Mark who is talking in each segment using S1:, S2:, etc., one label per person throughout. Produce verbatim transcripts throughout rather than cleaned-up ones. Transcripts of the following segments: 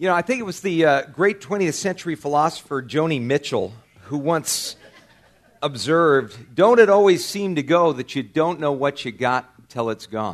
S1: You know, I think it was the uh, great twentieth century philosopher Joni Mitchell who once observed, "Don't it always seem to go that you don't know what you got till it's gone?"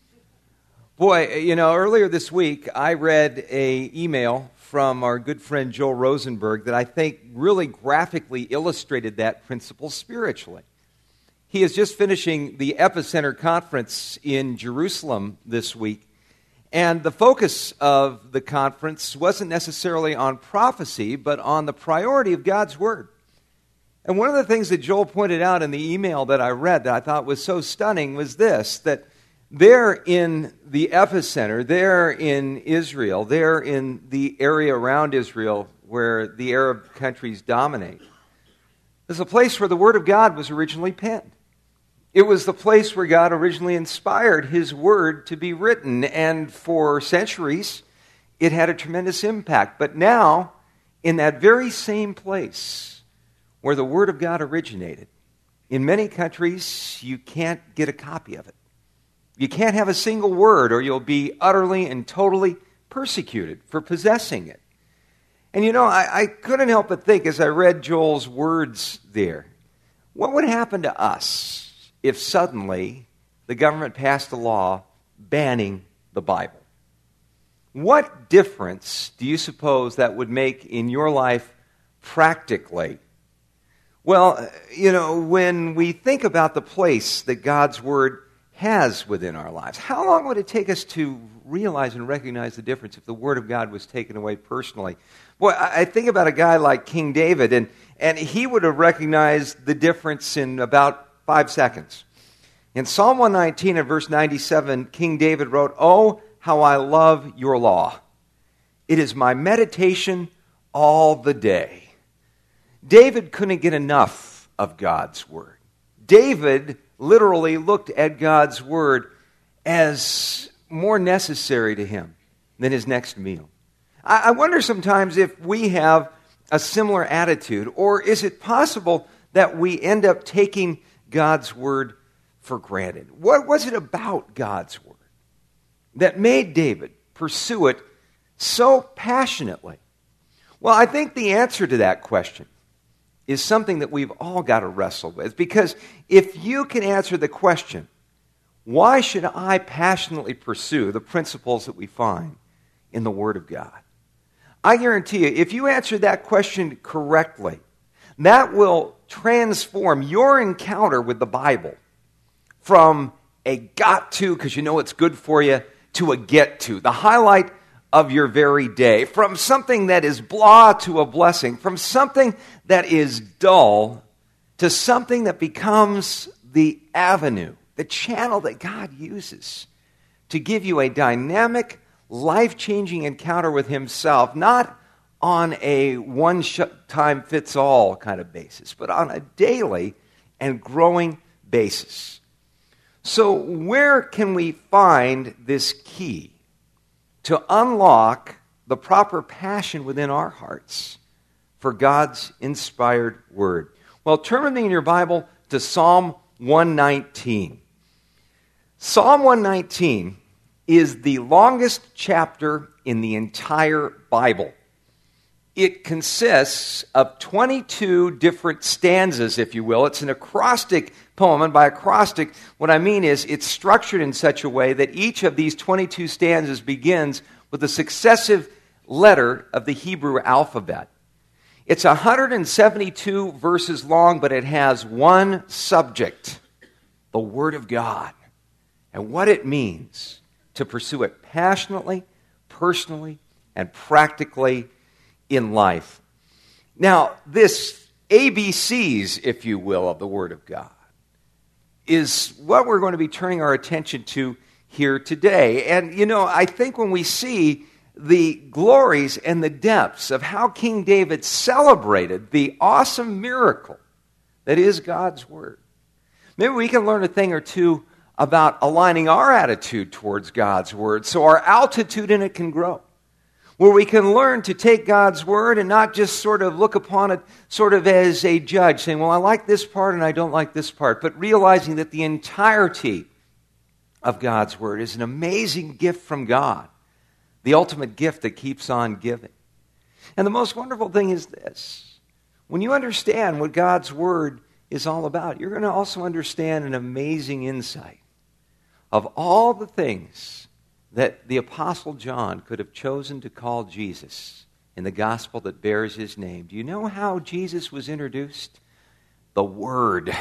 S1: Boy, you know, earlier this week I read a email from our good friend Joel Rosenberg that I think really graphically illustrated that principle spiritually. He is just finishing the Epicenter Conference in Jerusalem this week. And the focus of the conference wasn't necessarily on prophecy, but on the priority of God's Word. And one of the things that Joel pointed out in the email that I read that I thought was so stunning was this, that there in the epicenter, there in Israel, there in the area around Israel where the Arab countries dominate, is a place where the Word of God was originally penned. It was the place where God originally inspired His Word to be written, and for centuries, it had a tremendous impact. But now, in that very same place where the Word of God originated, in many countries, you can't get a copy of it. You can't have a single word, or you'll be utterly and totally persecuted for possessing it. And you know, I, I couldn't help but think as I read Joel's words there, what would happen to us if suddenly the government passed a law banning the Bible? What difference do you suppose that would make in your life practically? Well, you know, when we think about the place that God's Word has within our lives, how long would it take us to realize and recognize the difference if the Word of God was taken away personally? Boy, I think about a guy like King David, and, and he would have recognized the difference in about Five seconds. In Psalm one nineteen and verse ninety-seven, King David wrote, "Oh, how I love your law. It is my meditation all the day." David couldn't get enough of God's Word. David literally looked at God's Word as more necessary to him than his next meal. I wonder sometimes if we have a similar attitude, or is it possible that we end up taking God's Word for granted? What was it about God's Word that made David pursue it so passionately? Well, I think the answer to that question is something that we've all got to wrestle with, because if you can answer the question, why should I passionately pursue the principles that we find in the Word of God? I guarantee you, if you answer that question correctly, that will transform your encounter with the Bible from a got to, because you know it's good for you, to a get to, the highlight of your very day, from something that is blah to a blessing, from something that is dull to something that becomes the avenue, the channel that God uses to give you a dynamic, life-changing encounter with Himself, not on a one-time-fits-all kind of basis, but on a daily and growing basis. So where can we find this key to unlock the proper passion within our hearts for God's inspired Word? Well, turn with me in your Bible to Psalm one nineteen. Psalm one nineteen is the longest chapter in the entire Bible. It consists of twenty-two different stanzas, if you will. It's an acrostic poem, and by acrostic, what I mean is it's structured in such a way that each of these twenty-two stanzas begins with a successive letter of the Hebrew alphabet. It's one hundred seventy-two verses long, but it has one subject, the Word of God, and what it means to pursue it passionately, personally, and practically in life. Now, this A B Cs, if you will, of the Word of God is what we're going to be turning our attention to here today. And, you know, I think when we see the glories and the depths of how King David celebrated the awesome miracle that is God's Word, maybe we can learn a thing or two about aligning our attitude towards God's Word so our altitude in it can grow. Where we can learn to take God's Word and not just sort of look upon it sort of as a judge, saying, well, I like this part and I don't like this part, but realizing that the entirety of God's Word is an amazing gift from God the ultimate gift that keeps on giving. And the most wonderful thing is this. When you understand what God's Word is all about, you're going to also understand an amazing insight of all the things that the Apostle John could have chosen to call Jesus in the gospel that bears his name. Do you know how Jesus was introduced? The Word.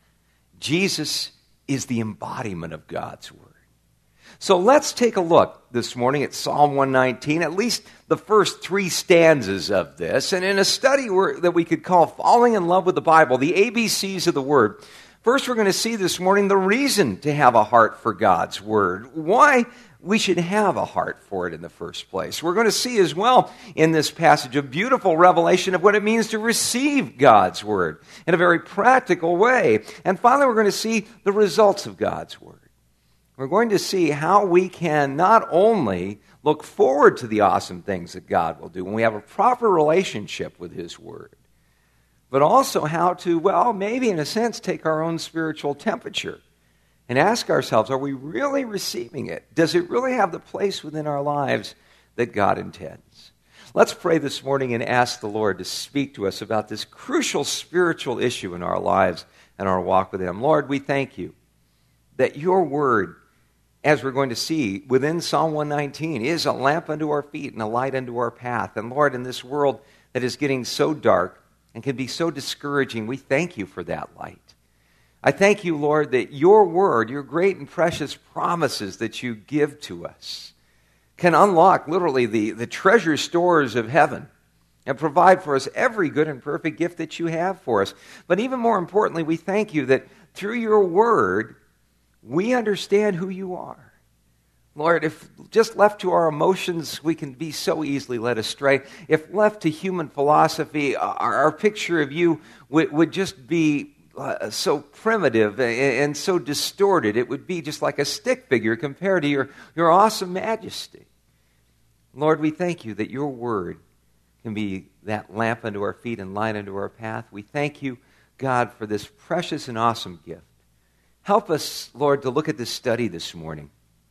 S1: Jesus is the embodiment of God's Word. So let's take a look this morning at Psalm one nineteen, at least the first three stanzas of this. And in a study where, that we could call Falling in Love with the Bible, the A B Cs of the Word, first we're going to see this morning the reason to have a heart for God's Word. Why we should have a heart for it in the first place. We're going to see as well in this passage a beautiful revelation of what it means to receive God's Word in a very practical way. And finally, we're going to see the results of God's Word. We're going to see how we can not only look forward to the awesome things that God will do when we have a proper relationship with His Word, but also how to, well, maybe in a sense, take our own spiritual temperature and ask ourselves, are we really receiving it? Does it really have the place within our lives that God intends? Let's pray this morning and ask the Lord to speak to us about this crucial spiritual issue in our lives and our walk with Him. Lord, we thank You that Your Word, as we're going to see within Psalm one nineteen, is a lamp unto our feet and a light unto our path. And Lord, in this world that is getting so dark and can be so discouraging, we thank You for that light. I thank You, Lord, that Your Word, Your great and precious promises that You give to us can unlock literally the, the treasure stores of heaven and provide for us every good and perfect gift that You have for us. But even more importantly, we thank You that through Your Word, we understand who You are. Lord, if just left to our emotions, we can be so easily led astray. If left to human philosophy, our, our picture of You would, would just be uh, so primitive and, and so distorted. It would be just like a stick figure compared to your, your awesome majesty. Lord, we thank You that Your Word can be that lamp unto our feet and light unto our path. We thank You, God, for this precious and awesome gift. Help us, Lord, to look at this study this morning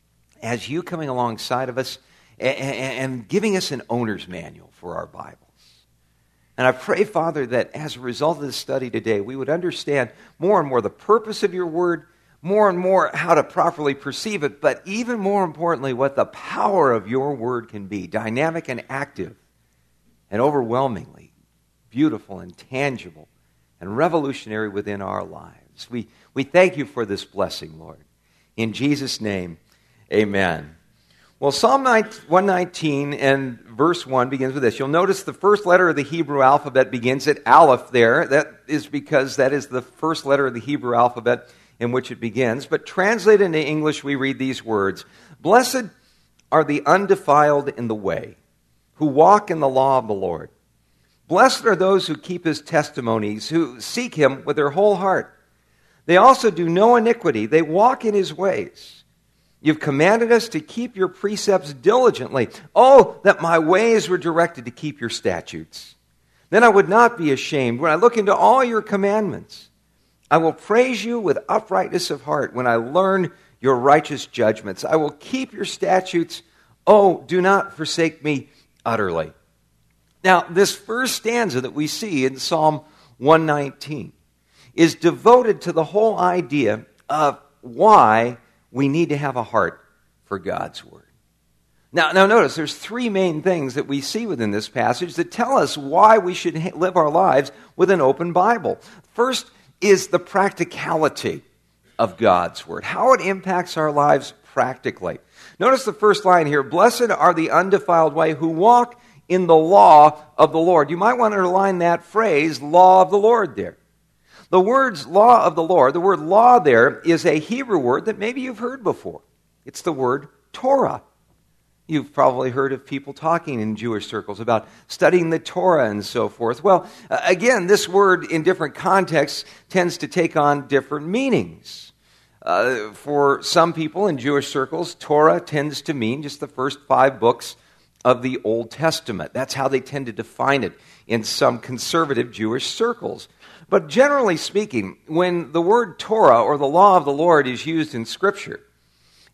S1: as You coming alongside of us and, and giving us an owner's manual for our Bibles. And I pray, Father, that as a result of this study today, we would understand more and more the purpose of Your Word, more and more how to properly perceive it, but even more importantly, what the power of Your Word can be, dynamic and active, and overwhelmingly beautiful and tangible and revolutionary within our lives. We, we thank You for this blessing, Lord. In Jesus' name, amen. Well, Psalm one nineteen and verse one begins with this. You'll notice the first letter of the Hebrew alphabet begins at Aleph there. That is because that is the first letter of the Hebrew alphabet in which it begins. But translated into English, we read these words: Blessed are the undefiled in the way, who walk in the law of the Lord. Blessed are those who keep His testimonies, who seek Him with their whole heart. They also do no iniquity. They walk in His ways. You've commanded us to keep Your precepts diligently. Oh, that my ways were directed to keep Your statutes. Then I would not be ashamed when I look into all Your commandments. I will praise You with uprightness of heart when I learn Your righteous judgments. I will keep Your statutes. Oh, do not forsake me utterly. Now, this first stanza that we see in Psalm one nineteen is devoted to the whole idea of why we need to have a heart for God's Word. Now, now notice there's three main things that we see within this passage that tell us why we should ha- live our lives with an open Bible. First is the practicality of God's Word, how it impacts our lives practically. Notice the first line here: Blessed are the undefiled way who walk in the law of the Lord. You might want to underline that phrase, law of the Lord, there. The words law of the Lord, the word law there is a Hebrew word that maybe you've heard before. It's the word Torah. You've probably heard of people talking in Jewish circles about studying the Torah and so forth. Well, again, this word in different contexts tends to take on different meanings. Uh, for some people in Jewish circles, Torah tends to mean just the first five books of the Old Testament. That's how they tend to define it in some conservative Jewish circles. But generally speaking, when the word Torah or the law of the Lord is used in Scripture,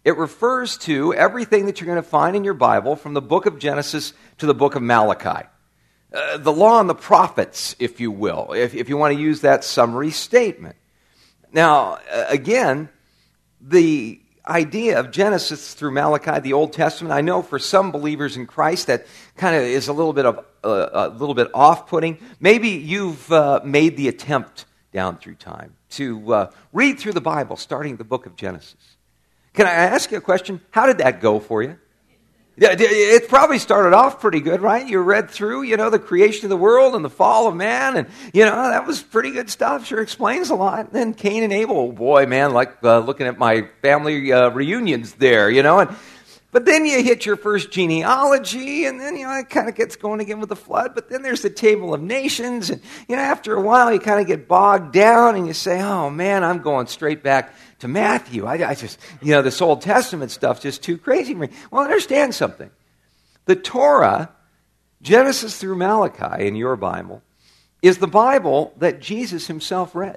S1: It refers to everything that you're going to find in your Bible from the book of Genesis to the book of Malachi. Uh, the law and the prophets, if you will, if, if you want to use that summary statement. Now, uh, again, the idea of Genesis through Malachi, the Old Testament, I know for some believers in Christ that kind of is a little bit of uh, a little bit off-putting. Maybe you've uh, made the attempt down through time to uh, read through the Bible, starting the book of Genesis. Can I ask you a question? How did that go for you? It probably started off pretty good, right? You read through, you know, the creation of the world and the fall of man, and, you know, that was pretty good stuff. Sure explains a lot. And then Cain and Abel, oh boy, man, like uh, looking at my family uh, reunions there, you know. And but then you hit your first genealogy, and then, you know, it kind of gets going again with the flood. But then there's the table of nations, and, you know, after a while you kind of get bogged down, and you say, oh, man, I'm going straight back to Matthew. I, I just, you know, this Old Testament stuff's just too crazy for me. Well, understand something. The Torah, Genesis through Malachi in your Bible, is the Bible that Jesus himself read.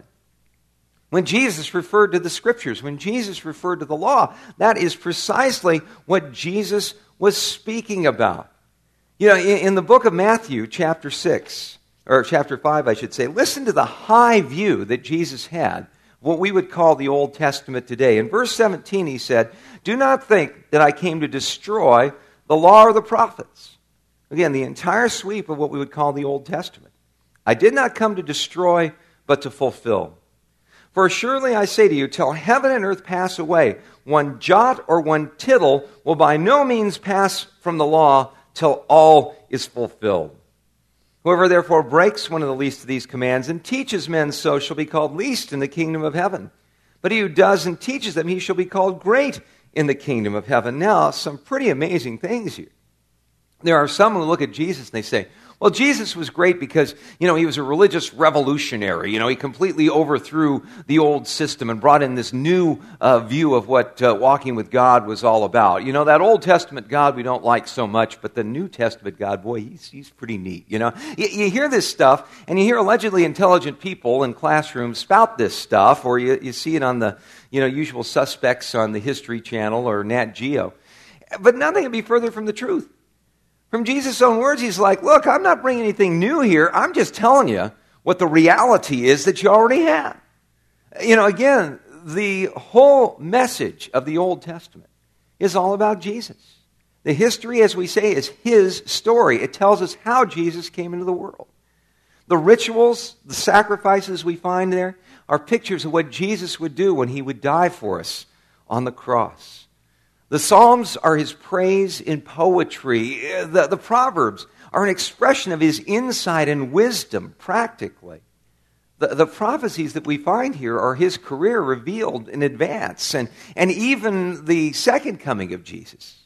S1: When Jesus referred to the Scriptures, when Jesus referred to the law, that is precisely what Jesus was speaking about. You know, in, in the book of Matthew, chapter six, or chapter five, I should say, listen to the high view that Jesus had, what we would call the Old Testament today. In verse seventeen, he said, "Do not think that I came to destroy the law or the prophets." Again, the entire sweep of what we would call the Old Testament. "I did not come to destroy, but to fulfill. For surely I say to you, till heaven and earth pass away, one jot or one tittle will by no means pass from the law till all is fulfilled. Whoever therefore breaks one of the least of these commands and teaches men so shall be called least in the kingdom of heaven. But he who does and teaches them, he shall be called great in the kingdom of heaven." Now, some pretty amazing things here. There are some who look at Jesus and they say, well, Jesus was great because, you know, he was a religious revolutionary. You know, he completely overthrew the old system and brought in this new uh, view of what uh, walking with God was all about. You know, that Old Testament God we don't like so much, but the New Testament God, boy, he's, he's pretty neat. You know, you, you hear this stuff, and you hear allegedly intelligent people in classrooms spout this stuff, or you, you see it on the, you know, usual suspects on the History Channel or Nat Geo. But nothing can be further from the truth. From Jesus' own words, he's like, look, I'm not bringing anything new here. I'm just telling you what the reality is that you already have. You know, again, the whole message of the Old Testament is all about Jesus. The history, as we say, is his story. It tells us how Jesus came into the world. The rituals, the sacrifices we find there are pictures of what Jesus would do when he would die for us on the cross. The Psalms are his praise in poetry. The, the Proverbs are an expression of his insight and wisdom, practically. The, the prophecies that we find here are his career revealed in advance. And, and even the second coming of Jesus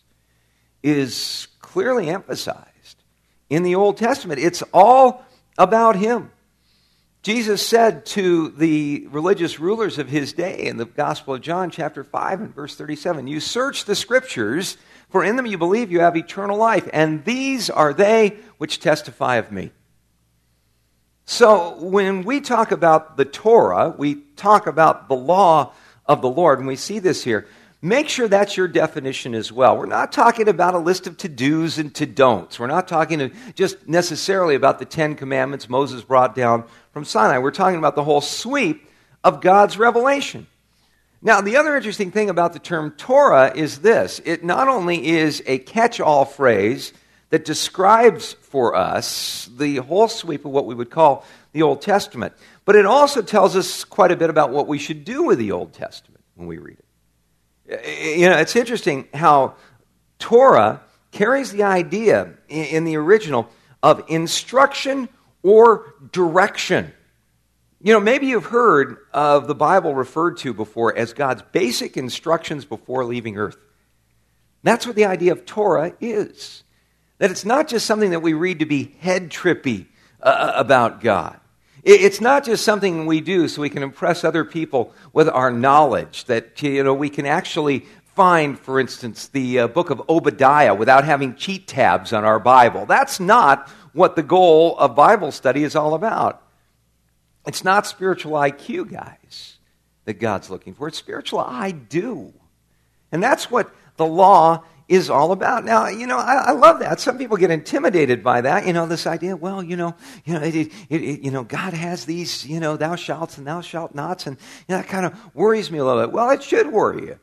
S1: is clearly emphasized in the Old Testament. It's all about him. Jesus said to the religious rulers of his day in the Gospel of John, chapter five and verse thirty-seven, "You search the Scriptures, for in them you believe you have eternal life, and these are they which testify of me." So when we talk about the Torah, we talk about the law of the Lord, and we see this here. Make sure that's your definition as well. We're not talking about a list of to-dos and to-don'ts. We're not talking just necessarily about the Ten Commandments Moses brought down from Sinai. We're talking about the whole sweep of God's revelation. Now, the other interesting thing about the term Torah is this. It not only is a catch-all phrase that describes for us the whole sweep of what we would call the Old Testament, but it also tells us quite a bit about what we should do with the Old Testament when we read it. You know, it's interesting how Torah carries the idea in the original of instruction or direction. You know, maybe you've heard of the Bible referred to before as God's basic instructions before leaving earth. That's what the idea of Torah is. That it's not just something that we read to be head trippy uh, about God. It's not just something we do so we can impress other people with our knowledge, that, you know, we can actually find, for instance, the uh, book of Obadiah without having cheat tabs on our Bible. That's not what the goal of Bible study is all about. It's not spiritual I Q, guys, that God's looking for. It's spiritual I do. And that's what the law is all about. Now, you know, I, I love that. Some people get intimidated by that. You know, this idea, well, you know, you know, it, it, it, you know, God has these, you know, thou shalt and thou shalt nots, and you know, that kind of worries me a little bit. Well, it should worry you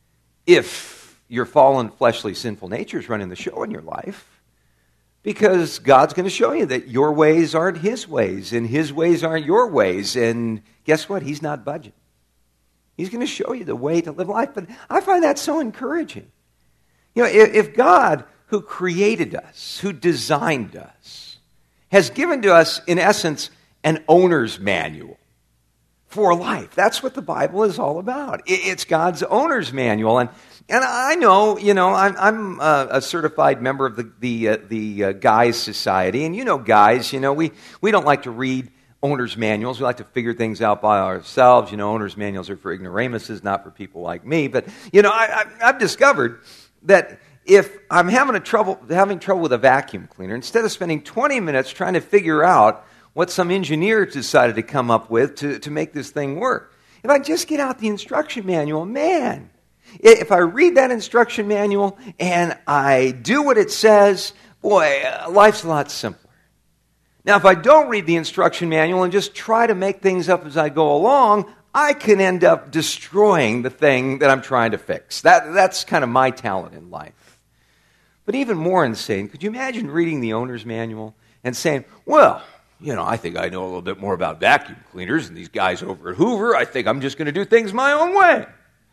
S1: if your fallen, fleshly, sinful nature is running the show in your life, because God's going to show you that your ways aren't His ways, and His ways aren't your ways, and guess what? He's not budging. He's going to show you the way to live life. But I find that so encouraging. You know, if God, who created us, who designed us, has given to us, in essence, an owner's manual for life. That's what the Bible is all about. It's God's owner's manual. And and I know, you know, I'm, I'm a, a certified member of the the, uh, the uh, Guys Society. And you know, guys, you know, we, we don't like to read owner's manuals. We like to figure things out by ourselves. You know, owner's manuals are for ignoramuses, not for people like me. But, you know, I, I, I've discovered that if I'm having a trouble having trouble with a vacuum cleaner, instead of spending twenty minutes trying to figure out what some engineer decided to come up with to, to make this thing work, if I just get out the instruction manual, man, if I read that instruction manual and I do what it says, boy, life's a lot simpler. Now, if I don't read the instruction manual and just try to make things up as I go along, I can end up destroying the thing that I'm trying to fix. That, that's kind of my talent in life. But even more insane, could you imagine reading the owner's manual and saying, well, you know, I think I know a little bit more about vacuum cleaners than these guys over at Hoover. I think I'm just going to do things my own way.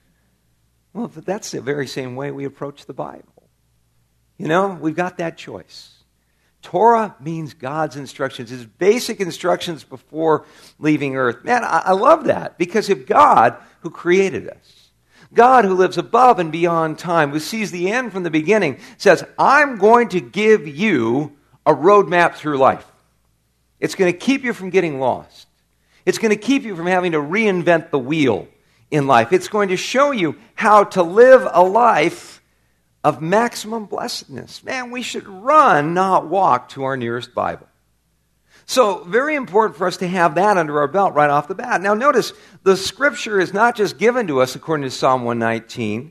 S1: Well, but that's the very same way we approach the Bible. You know, we've got that choice. Torah means God's instructions, His basic instructions before leaving earth. Man, I, I love that, because if God, who created us, God who lives above and beyond time, who sees the end from the beginning, says, I'm going to give you a roadmap through life. It's going to keep you from getting lost. It's going to keep you from having to reinvent the wheel in life. It's going to show you how to live a life of maximum blessedness. Man, we should run, not walk, to our nearest Bible. So, very important for us to have that under our belt right off the bat. Now, notice, the Scripture is not just given to us, according to Psalm one nineteen,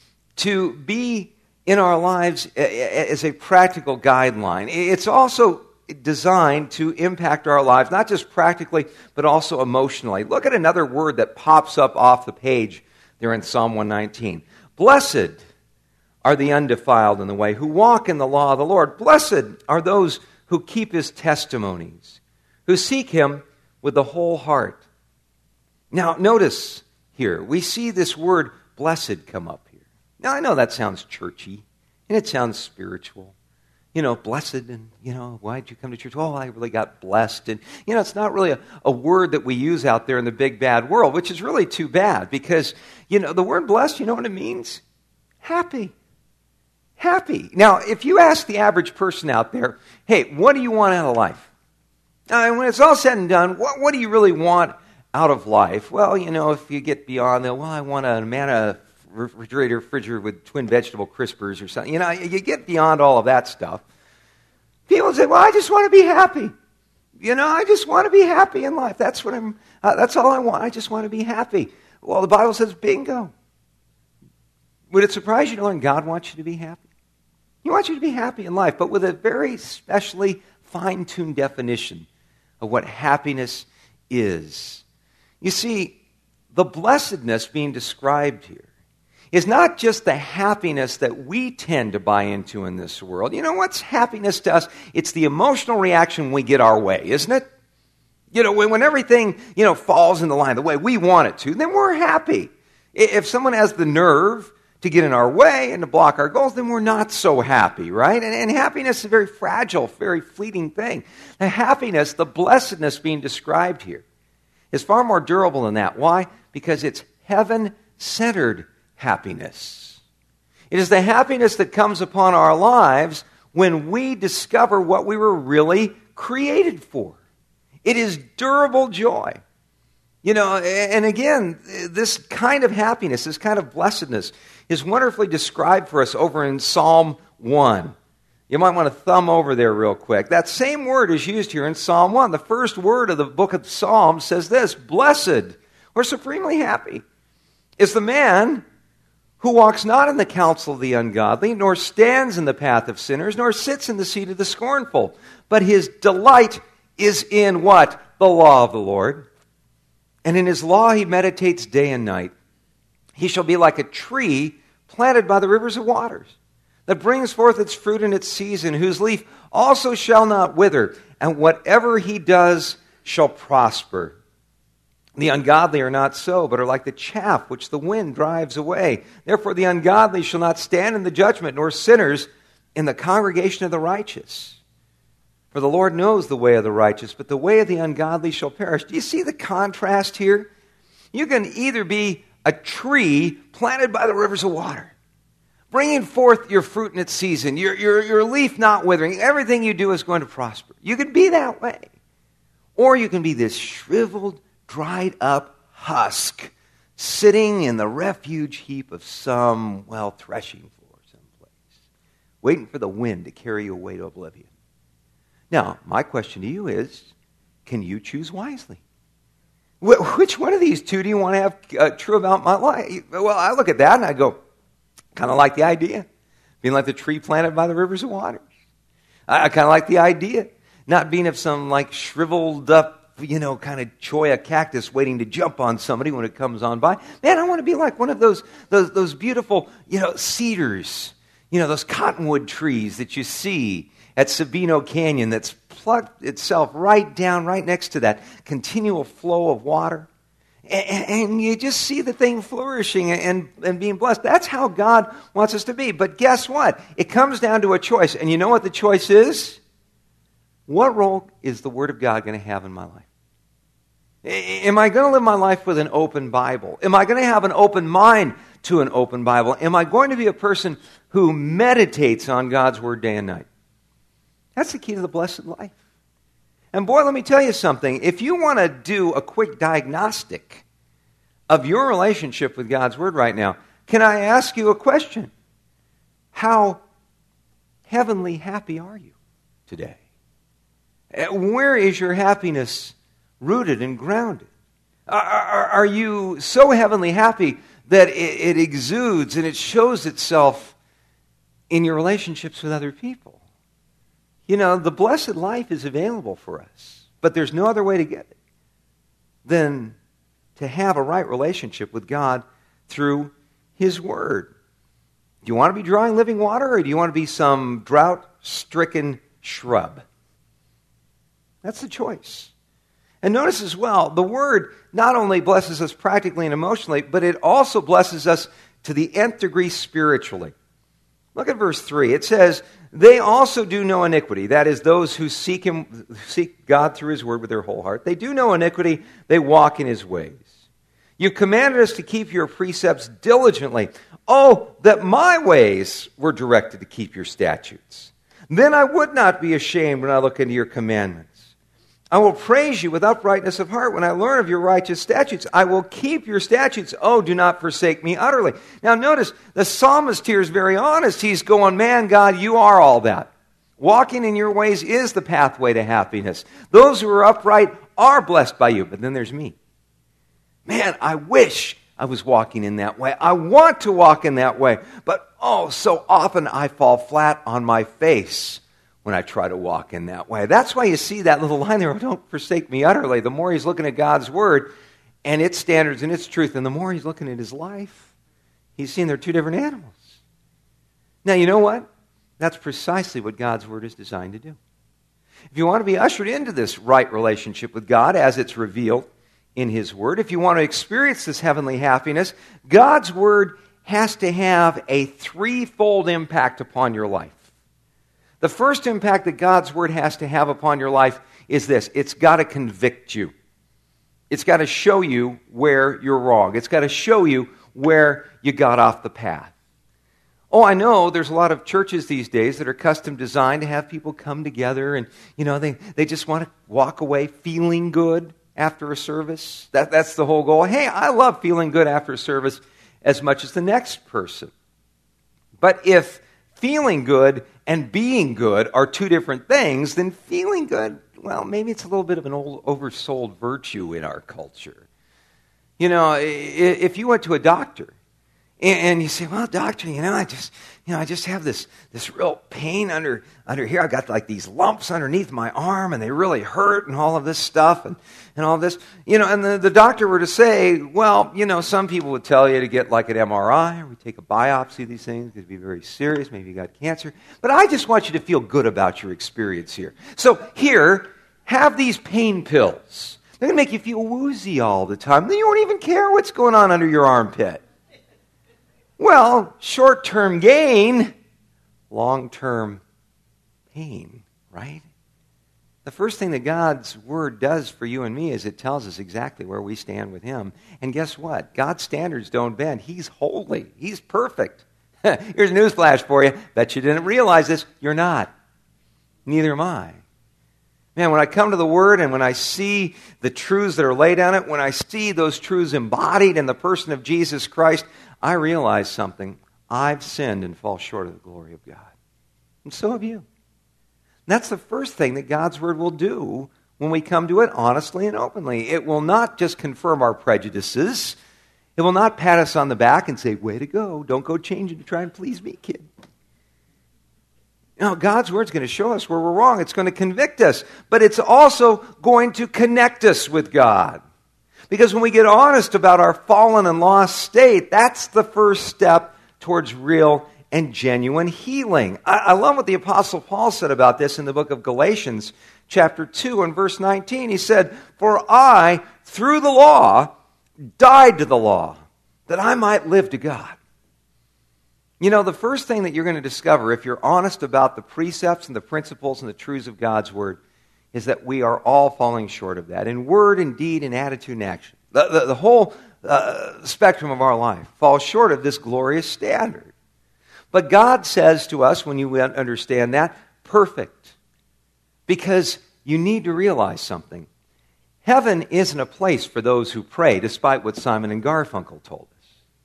S1: to be in our lives as a practical guideline. It's also designed to impact our lives, not just practically, but also emotionally. Look at another word that pops up off the page there in Psalm one nineteen. Blessed are the undefiled in the way, who walk in the law of the Lord. Blessed are those who keep His testimonies, who seek Him with the whole heart. Now, notice here, we see this word blessed come up here. Now, I know that sounds churchy, and it sounds spiritual. You know, blessed, and, you know, why'd you come to church? Oh, I really got blessed. And, you know, it's not really a, a word that we use out there in the big bad world, which is really too bad, because, you know, the word blessed, you know what it means? Happy. Happy. Now, if you ask the average person out there, hey, what do you want out of life? Uh, and when it's all said and done, what, what do you really want out of life? Well, you know, if you get beyond that, well, I want a Manna refrigerator, refrigerator with twin vegetable crispers or something. You know, you get beyond all of that stuff. People say, well, I just want to be happy. You know, I just want to be happy in life. That's what I'm, uh, that's all I want. I just want to be happy. Well, the Bible says, bingo. Would it surprise you to learn God wants you to be happy? He wants you to be happy in life, but with a very specially fine-tuned definition of what happiness is. You see, the blessedness being described here is not just the happiness that we tend to buy into in this world. You know what's happiness to us? It's the emotional reaction when we get our way, isn't it? You know, when, when everything, you know, falls in the line the way we want it to, then we're happy. If someone has the nerve to get in our way and to block our goals, then we're not so happy, right? And, and happiness is a very fragile, very fleeting thing. The happiness, the blessedness being described here is far more durable than that. Why? Because it's heaven-centered happiness. It is the happiness that comes upon our lives when we discover what we were really created for. It is durable joy. You know, and again, this kind of happiness, this kind of blessedness is wonderfully described for us over in Psalm one. You might want to thumb over there real quick. That same word is used here in Psalm one. The first word of the book of Psalms says this: blessed, or supremely happy, is the man who walks not in the counsel of the ungodly, nor stands in the path of sinners, nor sits in the seat of the scornful. But his delight is in what? The law of the Lord. And in his law he meditates day and night. He shall be like a tree planted by the rivers of waters, that brings forth its fruit in its season, whose leaf also shall not wither, and whatever he does shall prosper. The ungodly are not so, but are like the chaff which the wind drives away. Therefore the ungodly shall not stand in the judgment, nor sinners in the congregation of the righteous. For the Lord knows the way of the righteous, but the way of the ungodly shall perish. Do you see the contrast here? You can either be a tree planted by the rivers of water, bringing forth your fruit in its season, your, your, your leaf not withering. Everything you do is going to prosper. You can be that way. Or you can be this shriveled, dried up husk sitting in the refuge heap of some, well, threshing floor someplace, waiting for the wind to carry you away to oblivion. Now, my question to you is, can you choose wisely? Which one of these two do you want to have uh, true about my life? Well, I look at that and I go, kind of like the idea. Being like the tree planted by the rivers of water. I, I kind of like the idea. Not being of some like shriveled up, you know, kind of cholla cactus waiting to jump on somebody when it comes on by. Man, I want to be like one of those, those, those beautiful, you know, cedars. You know, those cottonwood trees that you see at Sabino Canyon that's plucked itself right down, right next to that continual flow of water. And, and you just see the thing flourishing and, and being blessed. That's how God wants us to be. But guess what? It comes down to a choice. And you know what the choice is? What role is the Word of God going to have in my life? Am I going to live my life with an open Bible? Am I going to have an open mind to an open Bible? Am I going to be a person who meditates on God's Word day and night? That's the key to the blessed life. And boy, let me tell you something. If you want to do a quick diagnostic of your relationship with God's Word right now, can I ask you a question? How heavenly happy are you today? Where is your happiness rooted and grounded? Are, are, are you so heavenly happy that it, it exudes and it shows itself in your relationships with other people? You know, the blessed life is available for us, but there's no other way to get it than to have a right relationship with God through His Word. Do you want to be drawing living water, or do you want to be some drought-stricken shrub? That's the choice. And notice as well, the Word not only blesses us practically and emotionally, but it also blesses us to the nth degree spiritually. Look at verse three. It says, they also do no iniquity. That is, those who seek Him, seek God through His Word with their whole heart. They do no iniquity. They walk in His ways. You commanded us to keep your precepts diligently. Oh, that my ways were directed to keep your statutes. Then I would not be ashamed when I look into your commandments. I will praise you with uprightness of heart when I learn of your righteous statutes. I will keep your statutes. Oh, do not forsake me utterly. Now notice, the psalmist here is very honest. He's going, man, God, you are all that. Walking in your ways is the pathway to happiness. Those who are upright are blessed by you. But then there's me. Man, I wish I was walking in that way. I want to walk in that way. But oh, so often I fall flat on my face when I try to walk in that way. That's why you see that little line there, oh, don't forsake me utterly. The more he's looking at God's Word and its standards and its truth, and the more he's looking at his life, he's seeing they're two different animals. Now, you know what? That's precisely what God's Word is designed to do. If you want to be ushered into this right relationship with God as it's revealed in His Word, if you want to experience this heavenly happiness, God's Word has to have a threefold impact upon your life. The first impact that God's Word has to have upon your life is this. It's got to convict you. It's got to show you where you're wrong. It's got to show you where you got off the path. Oh, I know there's a lot of churches these days that are custom designed to have people come together and, you know, they, they just want to walk away feeling good after a service. That, that's the whole goal. Hey, I love feeling good after a service as much as the next person. But if feeling good and being good are two different things, then feeling good, well, maybe it's a little bit of an old oversold virtue in our culture. You know, if you went to a doctor And, and you say, well, doctor, you know, I just, you know, I just have this, this real pain under, under here. I've got like these lumps underneath my arm and they really hurt and all of this stuff and, and all this. You know, and the, the doctor were to say, well, you know, some people would tell you to get like an M R I or we take a biopsy of these things. It could be very serious. Maybe you got cancer. But I just want you to feel good about your experience here. So here, have these pain pills. They're going to make you feel woozy all the time. Then you won't even care what's going on under your armpit. Well, short-term gain, long-term pain, right? The first thing that God's Word does for you and me is it tells us exactly where we stand with Him. And guess what? God's standards don't bend. He's holy. He's perfect. Here's a newsflash for you. Bet you didn't realize this. You're not. Neither am I. Man, when I come to the Word and when I see the truths that are laid on it, when I see those truths embodied in the person of Jesus Christ, I realize something. I've sinned and fall short of the glory of God. And so have you. And that's the first thing that God's Word will do when we come to it honestly and openly. It will not just confirm our prejudices. It will not pat us on the back and say, way to go. Don't go changing to try and please me, kid. No, God's Word's going to show us where we're wrong. It's going to convict us. But it's also going to connect us with God. Because when we get honest about our fallen and lost state, that's the first step towards real and genuine healing. I, I love what the Apostle Paul said about this in the book of Galatians, chapter two and verse nineteen. He said, "For I, through the law, died to the law, that I might live to God." You know, the first thing that you're going to discover, if you're honest about the precepts and the principles and the truths of God's Word, is that we are all falling short of that in word and deed and attitude and action. The, the, the whole uh, spectrum of our life falls short of this glorious standard. But God says to us, when you understand that, perfect. Because you need to realize something. Heaven isn't a place for those who pray, despite what Simon and Garfunkel told us.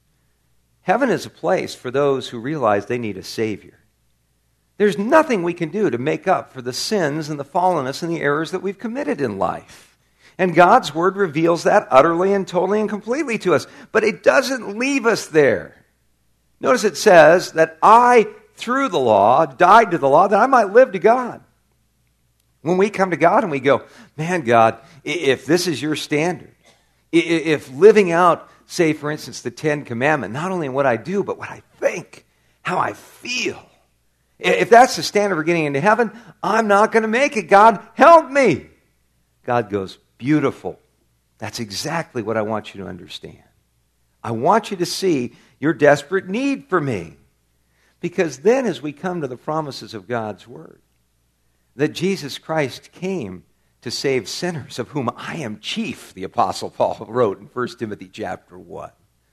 S1: Heaven is a place for those who realize they need a Savior. There's nothing we can do to make up for the sins and the fallenness and the errors that we've committed in life. And God's Word reveals that utterly and totally and completely to us. But it doesn't leave us there. Notice it says that I, through the law, died to the law that I might live to God. When we come to God and we go, man, God, if this is your standard, if living out, say, for instance, the Ten Commandments, not only in what I do, but what I think, how I feel, if that's the standard for getting into heaven, I'm not going to make it. God, help me. God goes, beautiful. That's exactly what I want you to understand. I want you to see your desperate need for me. Because then as we come to the promises of God's Word, that Jesus Christ came to save sinners, of whom I am chief, the Apostle Paul wrote in First Timothy chapter one.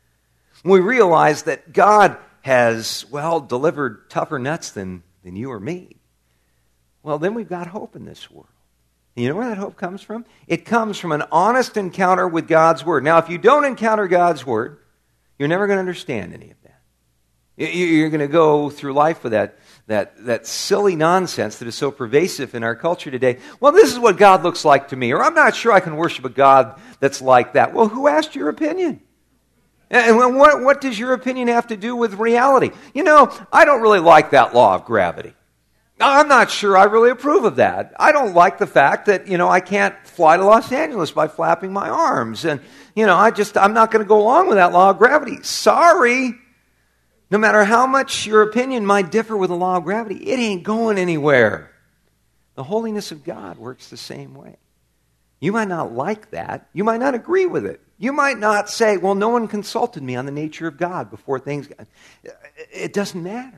S1: We realize that God has, well, delivered tougher nuts than, than you or me. Well, then we've got hope in this world. And you know where that hope comes from? It comes from an honest encounter with God's Word. Now, if you don't encounter God's Word, you're never going to understand any of that. You're going to go through life with that, that, that silly nonsense that is so pervasive in our culture today. Well, this is what God looks like to me. Or I'm not sure I can worship a God that's like that. Well, who asked your opinion? And what, what does your opinion have to do with reality? You know, I don't really like that law of gravity. I'm not sure I really approve of that. I don't like the fact that, you know, I can't fly to Los Angeles by flapping my arms. And, you know, I just, I'm not going to go along with that law of gravity. Sorry. No matter how much your opinion might differ with the law of gravity, it ain't going anywhere. The holiness of God works the same way. You might not like that. You might not agree with it. You might not say, well, no one consulted me on the nature of God before things got... It doesn't matter.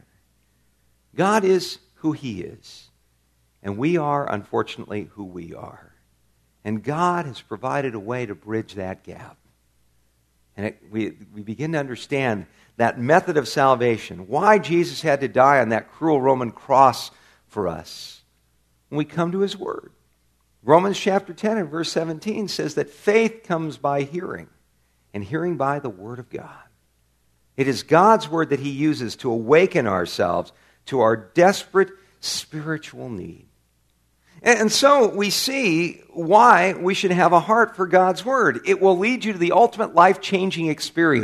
S1: God is who He is. And we are, unfortunately, who we are. And God has provided a way to bridge that gap. And it, we, we begin to understand that method of salvation, why Jesus had to die on that cruel Roman cross for us, when we come to His Word. Romans chapter ten and verse seventeen says that faith comes by hearing, and hearing by the Word of God. It is God's Word that He uses to awaken ourselves to our desperate spiritual need. And so we see why we should have a heart for God's Word. It will lead you to the ultimate life-changing experience.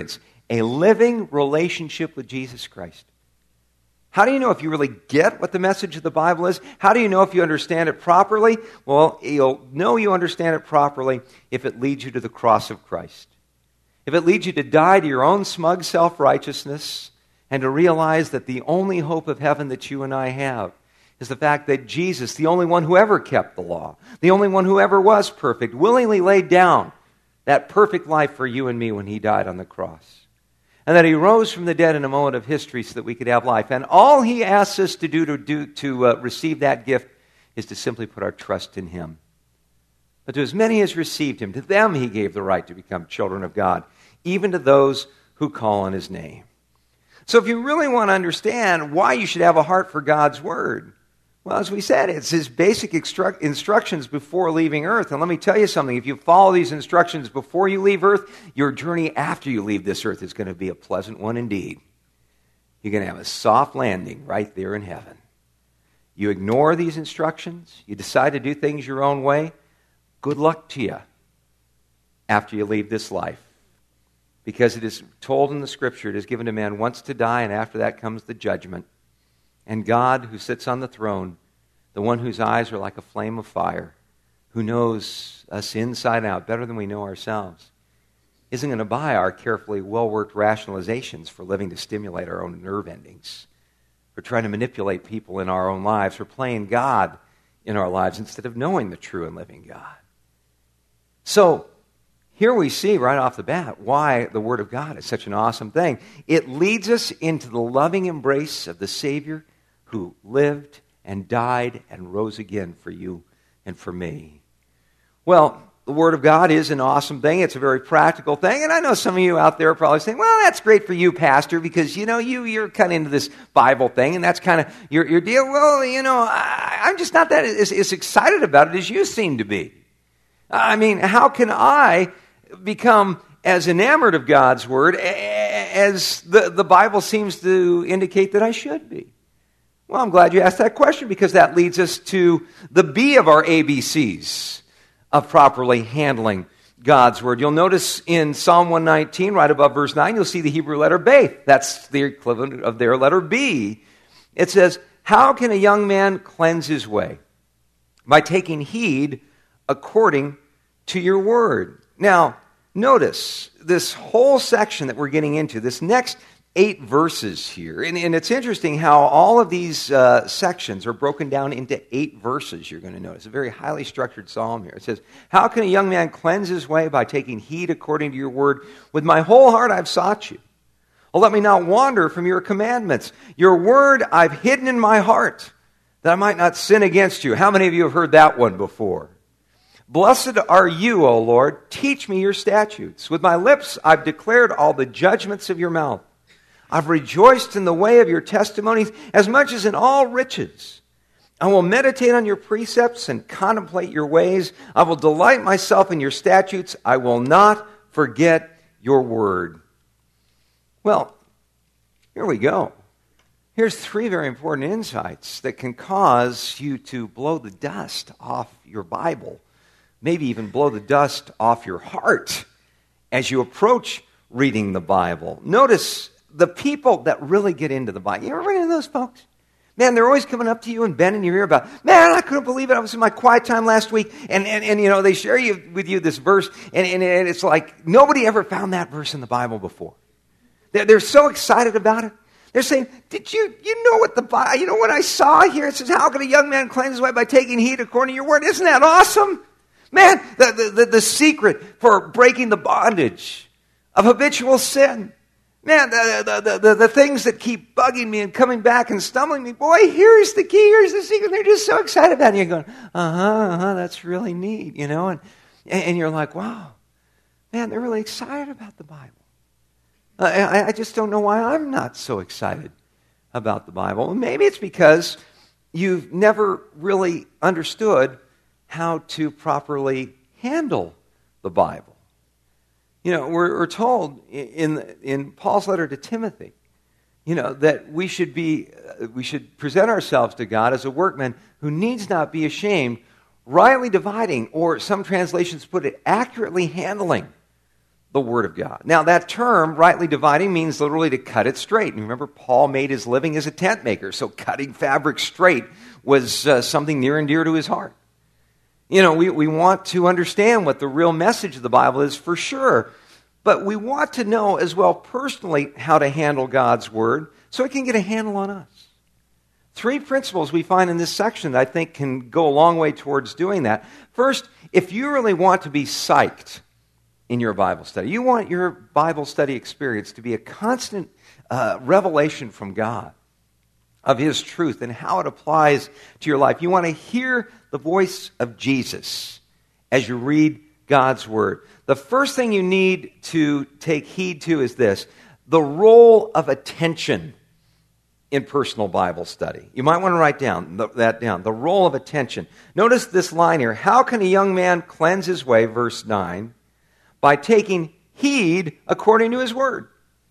S1: a living relationship with Jesus Christ. How do you know if you really get what the message of the Bible is? How do you know if you understand it properly? Well, you'll know you understand it properly if it leads you to the cross of Christ. If it leads you to die to your own smug self-righteousness and to realize that the only hope of heaven that you and I have is the fact that Jesus, the only one who ever kept the law, the only one who ever was perfect, willingly laid down that perfect life for you and me when he died on the cross. And that he rose from the dead in a moment of history so that we could have life. And all he asks us to do to, do, to uh, receive that gift is to simply put our trust in him. But to as many as received him, to them he gave the right to become children of God, even to those who call on his name. So if you really want to understand why you should have a heart for God's word, well, as we said, it's his basic instru- instructions before leaving earth. And let me tell you something. If you follow these instructions before you leave earth, your journey after you leave this earth is going to be a pleasant one indeed. You're going to have a soft landing right there in heaven. You ignore these instructions, you decide to do things your own way, good luck to you after you leave this life. Because it is told in the Scripture, it is given to man once to die, and after that comes the judgment. And God, who sits on the throne, the one whose eyes are like a flame of fire, who knows us inside out better than we know ourselves, isn't going to buy our carefully well-worked rationalizations for living to stimulate our own nerve endings, for trying to manipulate people in our own lives, for playing God in our lives instead of knowing the true and living God. So, here we see right off the bat why the Word of God is such an awesome thing. It leads us into the loving embrace of the Savior who lived and died and rose again for you and for me. Well, the Word of God is an awesome thing. It's a very practical thing. And I know some of you out there are probably saying, well, that's great for you, Pastor, because, you know, you, you're kind of into this Bible thing, and that's kind of your, your deal. Well, you know, I, I'm just not that as, as excited about it as you seem to be. I mean, how can I become as enamored of God's Word as the, the Bible seems to indicate that I should be? Well, I'm glad you asked that question, because that leads us to the B of our A B Cs of properly handling God's Word. You'll notice in Psalm one nineteen, right above verse nine, you'll see the Hebrew letter Beth. That's the equivalent of their letter B. It says, how can a young man cleanse his way? By taking heed according to your word. Now, notice this whole section that we're getting into, this next eight verses here. And, and it's interesting how all of these uh, sections are broken down into eight verses, you're going to notice. A very highly structured psalm here. It says, how can a young man cleanse his way? By taking heed according to your word. With my whole heart I've sought you. Oh, let me not wander from your commandments. Your word I've hidden in my heart, that I might not sin against you. How many of you have heard that one before? Blessed are you, O Lord. Teach me your statutes. With my lips I've declared all the judgments of your mouth. I've rejoiced in the way of your testimonies as much as in all riches. I will meditate on your precepts and contemplate your ways. I will delight myself in your statutes. I will not forget your word. Well, here we go. Here's three very important insights that can cause you to blow the dust off your Bible. Maybe even blow the dust off your heart as you approach reading the Bible. Notice the people that really get into the Bible. You ever run into those folks? Man, they're always coming up to you and bending your ear about, man, I couldn't believe it. I was in my quiet time last week. And, and, and you know, they share you, with you this verse, and, and, and it's like nobody ever found that verse in the Bible before. They're, they're so excited about it. They're saying, did you, you know what the Bible, you know what I saw here? It says, how can a young man cleanse his way? By taking heed according to your word. Isn't that awesome? Man, the, the, the secret for breaking the bondage of habitual sin. Man, the, the, the, the, the things that keep bugging me and coming back and stumbling me. Boy, here's the key, here's the secret. They're just so excited about it. And you're going, uh-huh, uh-huh, that's really neat, you know. And, and you're like, wow, man, they're really excited about the Bible. Uh, I, I just don't know why I'm not so excited about the Bible. Maybe it's because you've never really understood how to properly handle the Bible. You know, we're, we're told in in Paul's letter to Timothy, you know, that we should be uh, we should present ourselves to God as a workman who needs not be ashamed, rightly dividing, or some translations put it, accurately handling the Word of God. Now, that term, rightly dividing, means literally to cut it straight. And remember, Paul made his living as a tent maker, so cutting fabric straight was uh, something near and dear to his heart. You know, we, we want to understand what the real message of the Bible is for sure, but we want to know as well personally how to handle God's Word so it can get a handle on us. Three principles we find in this section that I think can go a long way towards doing that. First, if you really want to be psyched in your Bible study, you want your Bible study experience to be a constant uh, revelation from God of His truth and how it applies to your life. You want to hear the voice of Jesus as you read God's Word. The first thing you need to take heed to is this: the role of attention in personal Bible study. You might want to write down that down. The role of attention. Notice this line here. How can a young man cleanse his way, verse nine, by taking heed according to his word?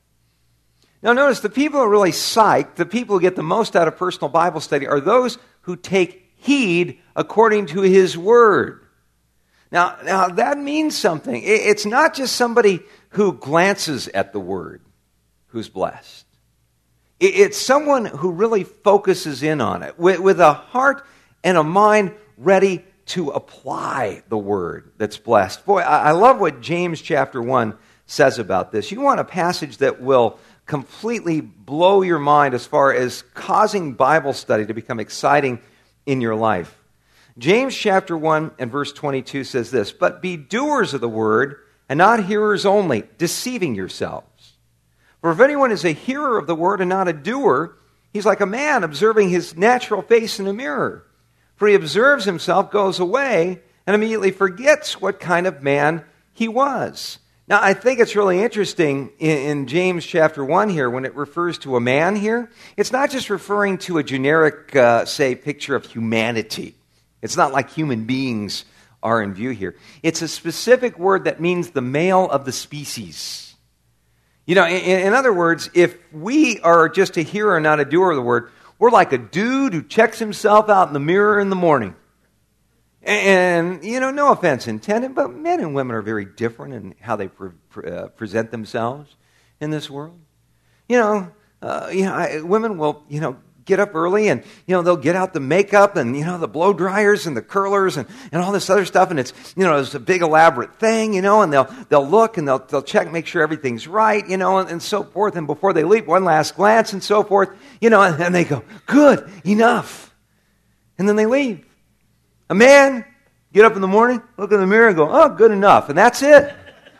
S1: Now notice the people who are really psyched, the people who get the most out of personal Bible study are those who take heed according to his word. Now, now that means something. It's not just somebody who glances at the word who's blessed. It's someone who really focuses in on it with, with a heart and a mind ready to apply the word that's blessed. Boy, I, I love what James chapter one says about this. You want a passage that will completely blow your mind as far as causing Bible study to become exciting in your life. James chapter one and verse twenty-two says this: "But be doers of the word and not hearers only, deceiving yourselves. For if anyone is a hearer of the word and not a doer, he's like a man observing his natural face in a mirror. For he observes himself, goes away, and immediately forgets what kind of man he was." Now, I think it's really interesting in, in James chapter one here, when it refers to a man here, it's not just referring to a generic, uh, say, picture of humanity. It's not like human beings are in view here. It's a specific word that means the male of the species. You know, in, in other words, if we are just a hearer and not a doer of the word, we're like a dude who checks himself out in the mirror in the morning. And, you know, no offense intended, but men and women are very different in how they pre- pre- uh, present themselves in this world. You know, uh, you know, I, women will, you know, get up early and, you know, they'll get out the makeup and, you know, the blow dryers and the curlers and, and all this other stuff. And it's, you know, it's a big elaborate thing, you know, and they'll they'll look and they'll they'll check, make sure everything's right, you know, and, and so forth. And before they leave, one last glance and so forth, you know, and then they go, good, enough. And then they leave. A man, get up in the morning, look in the mirror and go, oh, good enough. And that's it.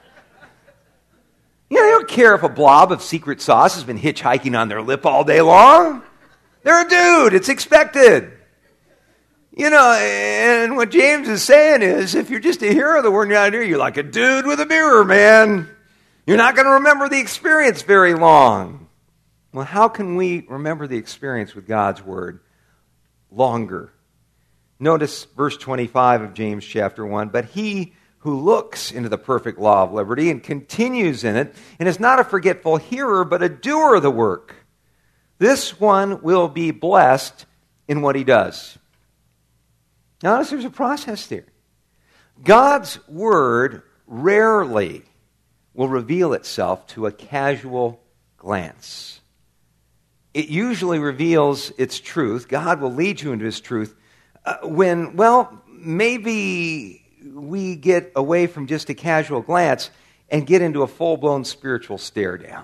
S1: You know, they don't care if a blob of secret sauce has been hitchhiking on their lip all day long. They're a dude. It's expected. You know, and what James is saying is, if you're just a hearer of the word and you're not here, you're like a dude with a mirror, man. You're not going to remember the experience very long. Well, how can we remember the experience with God's word longer? Notice verse twenty-five of James chapter one. "But he who looks into the perfect law of liberty and continues in it, and is not a forgetful hearer, but a doer of the work, this one will be blessed in what he does." Now, notice there's a process there. God's word rarely will reveal itself to a casual glance. It usually reveals its truth. God will lead you into His truth uh, when, well, maybe we get away from just a casual glance and get into a full-blown spiritual stare down.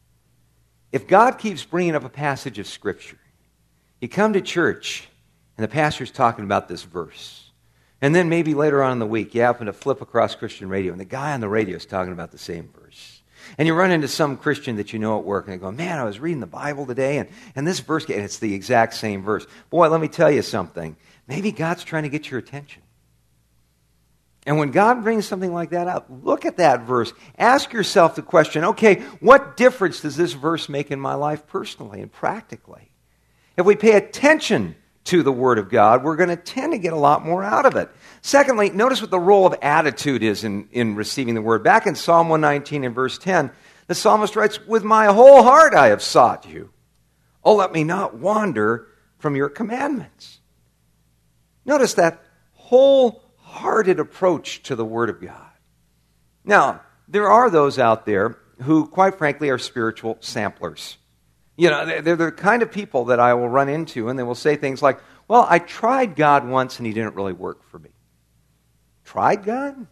S1: If God keeps bringing up a passage of Scripture, you come to church and the pastor's talking about this verse, and then maybe later on in the week you happen to flip across Christian radio and the guy on the radio is talking about the same verse. And you run into some Christian that you know at work and they go, man, I was reading the Bible today and, and this verse, and it's the exact same verse. Boy, let me tell you something. Maybe God's trying to get your attention. And when God brings something like that up, look at that verse. Ask yourself the question, okay, what difference does this verse make in my life personally and practically? If we pay attention to the Word of God, we're going to tend to get a lot more out of it. Secondly, notice what the role of attitude is in, in receiving the Word. Back in Psalm one nineteen and verse ten, the psalmist writes, "With my whole heart I have sought you. Oh, let me not wander from your commandments." Notice that whole hearted approach to the Word of God. Now, there are those out there who, quite frankly, are spiritual samplers. You know, they're the kind of people that I will run into, and they will say things like, well, I tried God once, and he didn't really work for me. Tried God?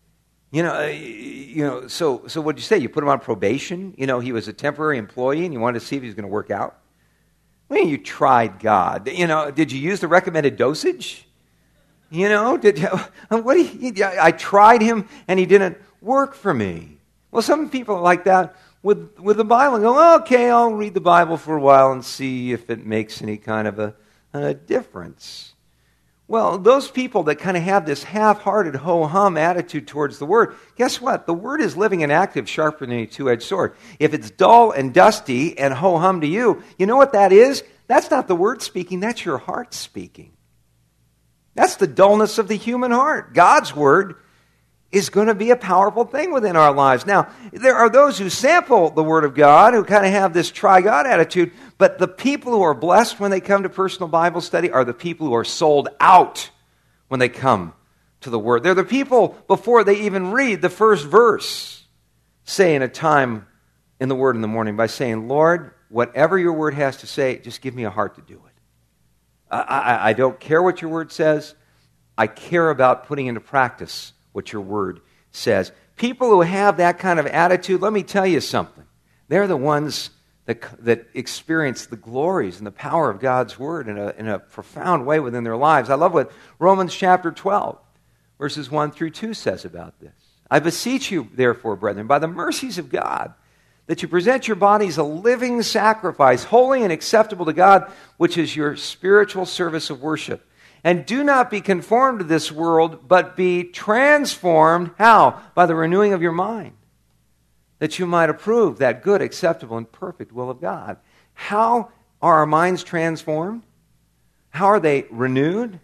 S1: You know, uh, you know. So, so what did you say? You put him on probation? You know, he was a temporary employee, and you wanted to see if he was going to work out? I mean, you tried God. You know, did you use the recommended dosage? You know, did you, what? Do you, I tried him, and he didn't work for me. Well, some people are like that with with the Bible. And go, okay, I'll read the Bible for a while and see if it makes any kind of a, a difference. Well, those people that kind of have this half-hearted, ho-hum attitude towards the Word, guess what? The Word is living and active, sharper than a two-edged sword. If it's dull and dusty and ho-hum to you, you know what that is? That's not the Word speaking, that's your heart speaking. That's the dullness of the human heart. God's Word is going to be a powerful thing within our lives. Now, there are those who sample the Word of God, who kind of have this try-God attitude, but the people who are blessed when they come to personal Bible study are the people who are sold out when they come to the Word. They're the people, before they even read the first verse, say in a time in the Word in the morning by saying, Lord, whatever your Word has to say, just give me a heart to do it. I, I, I don't care what your Word says. I care about putting into practice what your Word says. People who have that kind of attitude, let me tell you something. They're the ones that, that experience the glories and the power of God's Word in a, in a profound way within their lives. I love what Romans chapter twelve, verses one through two says about this. I beseech you, therefore, brethren, by the mercies of God, that you present your bodies a living sacrifice, holy and acceptable to God, which is your spiritual service of worship. And do not be conformed to this world, but be transformed, how? By the renewing of your mind, that you might approve that good, acceptable, and perfect will of God. How are our minds transformed? How are they renewed?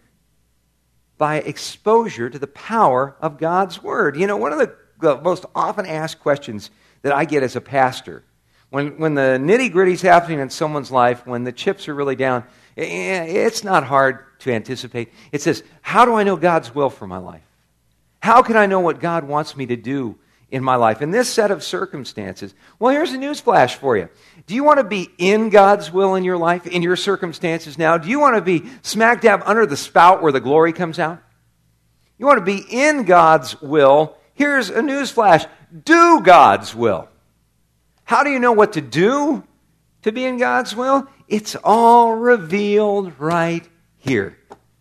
S1: By exposure to the power of God's Word. You know, one of the, the most often asked questions that I get as a pastor, when, when the nitty-gritty is happening in someone's life, when the chips are really down, it's not hard to anticipate. It says, how do I know God's will for my life? How can I know what God wants me to do in my life? In this set of circumstances, well, here's a news flash for you. Do you want to be in God's will in your life, in your circumstances now? Do you want to be smack dab under the spout where the glory comes out? You want to be in God's will? Here's a news flash. Do God's will. How do you know what to do to be in God's will? It's all revealed right here.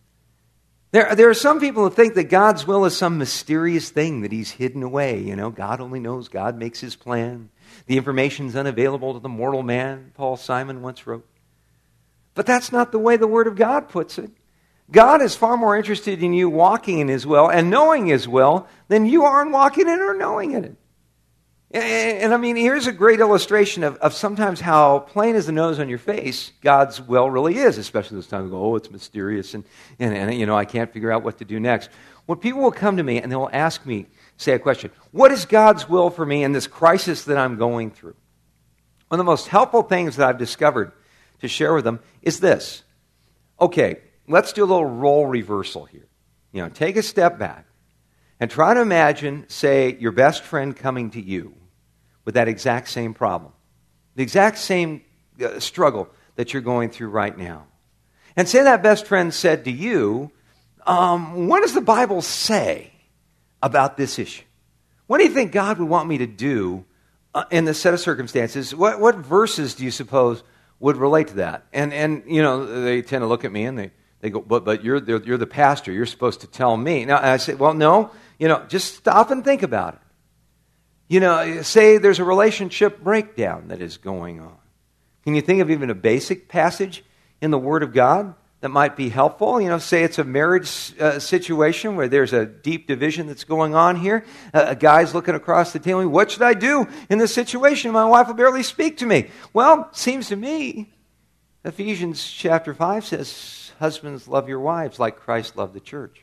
S1: There, there are some people who think that God's will is some mysterious thing that he's hidden away. You know, God only knows. God makes his plan. The information's unavailable to the mortal man, Paul Simon once wrote. But that's not the way the Word of God puts it. God is far more interested in you walking in his will and knowing his will than you are in walking in it or knowing in it. And, and I mean, here's a great illustration of, of sometimes how plain as the nose on your face God's will really is, especially those times we go, oh, it's mysterious, and, and, and, you know, I can't figure out what to do next. When people will come to me and they will ask me, say a question, what is God's will for me in this crisis that I'm going through? One of the most helpful things that I've discovered to share with them is this. Okay, let's do a little role reversal here. You know, take a step back and try to imagine, say, your best friend coming to you with that exact same problem, the exact same uh, struggle that you're going through right now. And say that best friend said to you, um, what does the Bible say about this issue? What do you think God would want me to do uh, in this set of circumstances? What, what verses do you suppose would relate to that? And, and you know, they tend to look at me and they, they go, but, but you're, the, you're the pastor. You're supposed to tell me. Now, I say, well, no. You know, just stop and think about it. You know, say there's a relationship breakdown that is going on. Can you think of even a basic passage in the Word of God that might be helpful? You know, say it's a marriage uh, situation where there's a deep division that's going on here. Uh, a guy's looking across the table, what should I do in this situation? My wife will barely speak to me. Well, seems to me, Ephesians chapter five says, husbands, love your wives like Christ loved the church.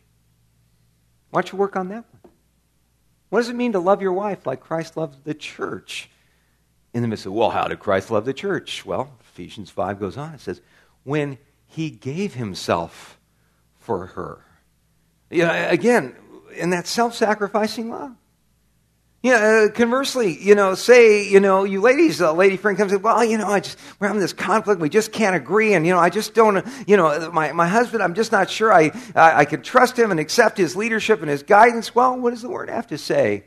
S1: Why don't you work on that one? What does it mean to love your wife like Christ loved the church? In the midst of, well, how did Christ love the church? Well, Ephesians five goes on. It says, when he gave himself for her. You know, again, in that self-sacrificing love. You know, conversely, you know, say, you know, you ladies, a lady friend comes in, well, you know, I just, we're having this conflict, we just can't agree, and, you know, I just don't, you know, my, my husband, I'm just not sure I, I, I can trust him and accept his leadership and his guidance. Well, what does the Word have to say?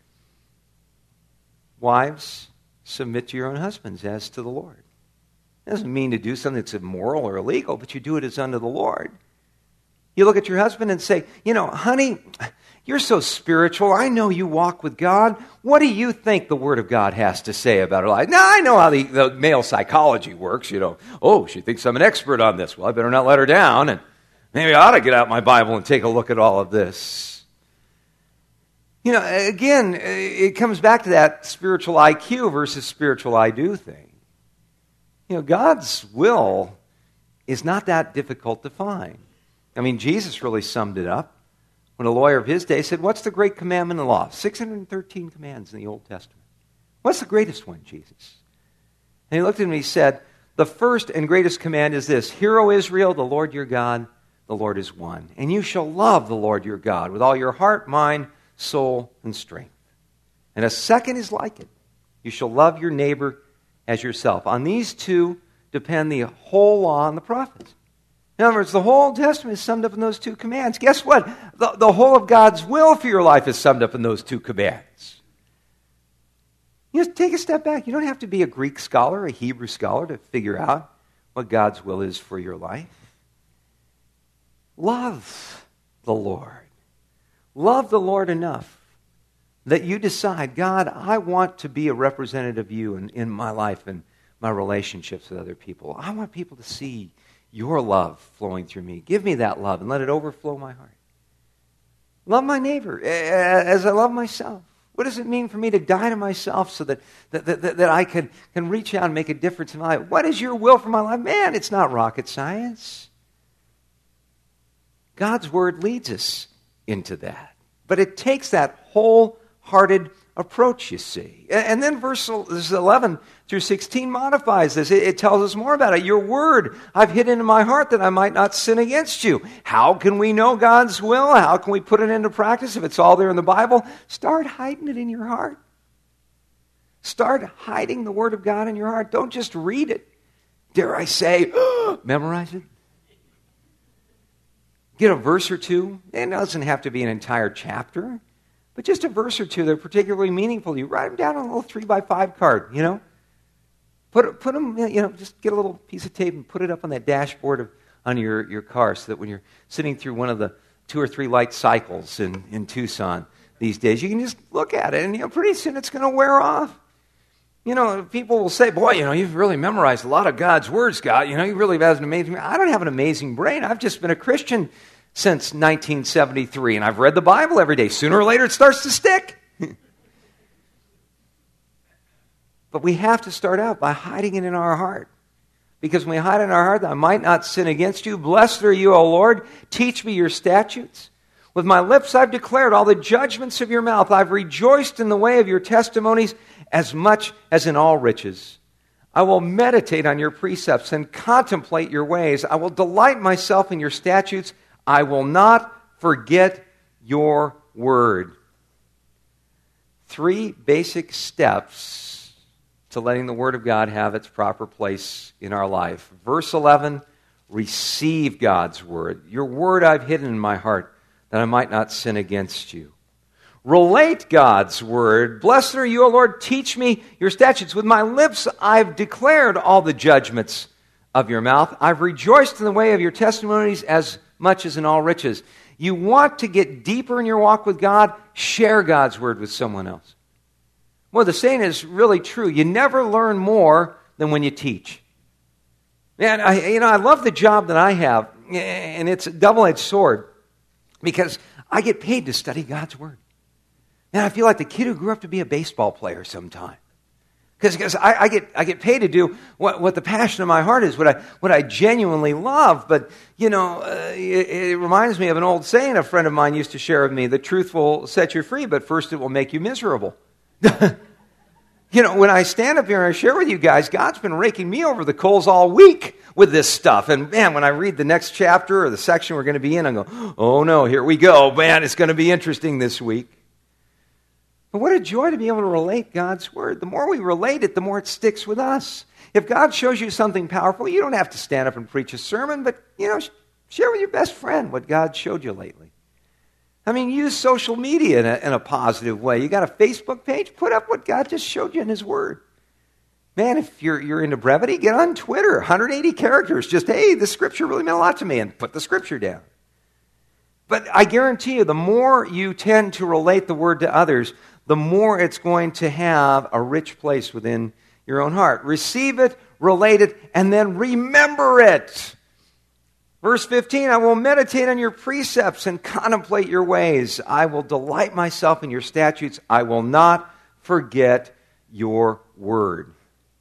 S1: Wives, submit to your own husbands as to the Lord. It doesn't mean to do something that's immoral or illegal, but you do it as unto the Lord. You look at your husband and say, you know, honey, you're so spiritual. I know you walk with God. What do you think the Word of God has to say about her life? Now, I know how the, the male psychology works. You know, oh, she thinks I'm an expert on this. Well, I better not let her down, and maybe I ought to get out my Bible and take a look at all of this. You know, again, it comes back to that spiritual I Q versus spiritual I do thing. You know, God's will is not that difficult to find. I mean, Jesus really summed it up when a lawyer of his day said, what's the great commandment in the law? six hundred thirteen commands in the Old Testament. What's the greatest one, Jesus? And he looked at me and he said, the first and greatest command is this, hear, O Israel, the Lord your God, the Lord is one. And you shall love the Lord your God with all your heart, mind, soul, and strength. And a second is like it. You shall love your neighbor as yourself. On these two depend the whole law and the prophets. In other words, the whole Old Testament is summed up in those two commands. Guess what? The, the whole of God's will for your life is summed up in those two commands. You just take a step back. You don't have to be a Greek scholar, a Hebrew scholar to figure out what God's will is for your life. Love the Lord. Love the Lord enough that you decide, God, I want to be a representative of you in, in my life and my relationships with other people. I want people to see your love flowing through me. Give me that love and let it overflow my heart. Love my neighbor as I love myself. What does it mean for me to die to myself so that, that, that, that I can, can reach out and make a difference in my life? What is your will for my life? Man, it's not rocket science. God's Word leads us into that. But it takes that wholehearted approach, you see. And then verse eleven through sixteen modifies this. It tells us more about it. Your word I've hidden in my heart that I might not sin against you. How can we know God's will? How can we put it into practice if it's all there in the Bible? Start hiding it in your heart. Start hiding the Word of God in your heart. Don't just read it. Dare I say, memorize it. Get a verse or two. It doesn't have to be an entire chapter. But just a verse or two that are particularly meaningful to you. Write them down on a little three by five card, you know. Put, put them, you know, just get a little piece of tape and put it up on that dashboard of, on your, your car so that when you're sitting through one of the two or three light cycles in, in Tucson these days, you can just look at it and, you know, pretty soon it's going to wear off. You know, people will say, boy, you know, you've really memorized a lot of God's Word, Scott. You know, you really have an amazing, I don't have an amazing brain. I've just been a Christian since nineteen seventy-three, and I've read the Bible every day. Sooner or later, it starts to stick. But we have to start out by hiding it in our heart. Because when we hide it in our heart, I might not sin against you. Blessed are you, O Lord. Teach me your statutes. With my lips I've declared all the judgments of your mouth. I've rejoiced in the way of your testimonies as much as in all riches. I will meditate on your precepts and contemplate your ways. I will delight myself in your statutes. I will not forget your word. Three basic steps to letting the Word of God have its proper place in our life. Verse eleven, receive God's Word. Your Word I've hidden in my heart that I might not sin against you. Relate God's Word. Blessed are you, O Lord. Teach me your statutes. With my lips I've declared all the judgments of your mouth. I've rejoiced in the way of your testimonies as much as in all riches. You want to get deeper in your walk with God? Share God's Word with someone else. Well, the saying is really true. You never learn more than when you teach. Man, I, you know, I love the job that I have, and it's a double-edged sword because I get paid to study God's Word. Man, I feel like the kid who grew up to be a baseball player sometime. Because I, I get I get paid to do what, what the passion of my heart is, what I what I genuinely love. But, you know, uh, it, it reminds me of an old saying a friend of mine used to share with me. The truth will set you free, but first it will make you miserable. You know, when I stand up here and I share with you guys, God's been raking me over the coals all week with this stuff. And, man, when I read the next chapter or the section we're going to be in, I go, oh, no, here we go. Man, it's going to be interesting this week. But what a joy to be able to relate God's word. The more we relate it, the more it sticks with us. If God shows you something powerful, you don't have to stand up and preach a sermon, but, you know, share with your best friend what God showed you lately. I mean, use social media in a, in a positive way. You got a Facebook page? Put up what God just showed you in his word. Man, if you're, you're into brevity, get on Twitter. one hundred eighty characters. Just, hey, this scripture really meant a lot to me, and put the scripture down. But I guarantee you, the more you tend to relate the word to others, the more it's going to have a rich place within your own heart. Receive it, relate it, and then remember it. Verse fifteen, I will meditate on your precepts and contemplate your ways. I will delight myself in your statutes. I will not forget your word.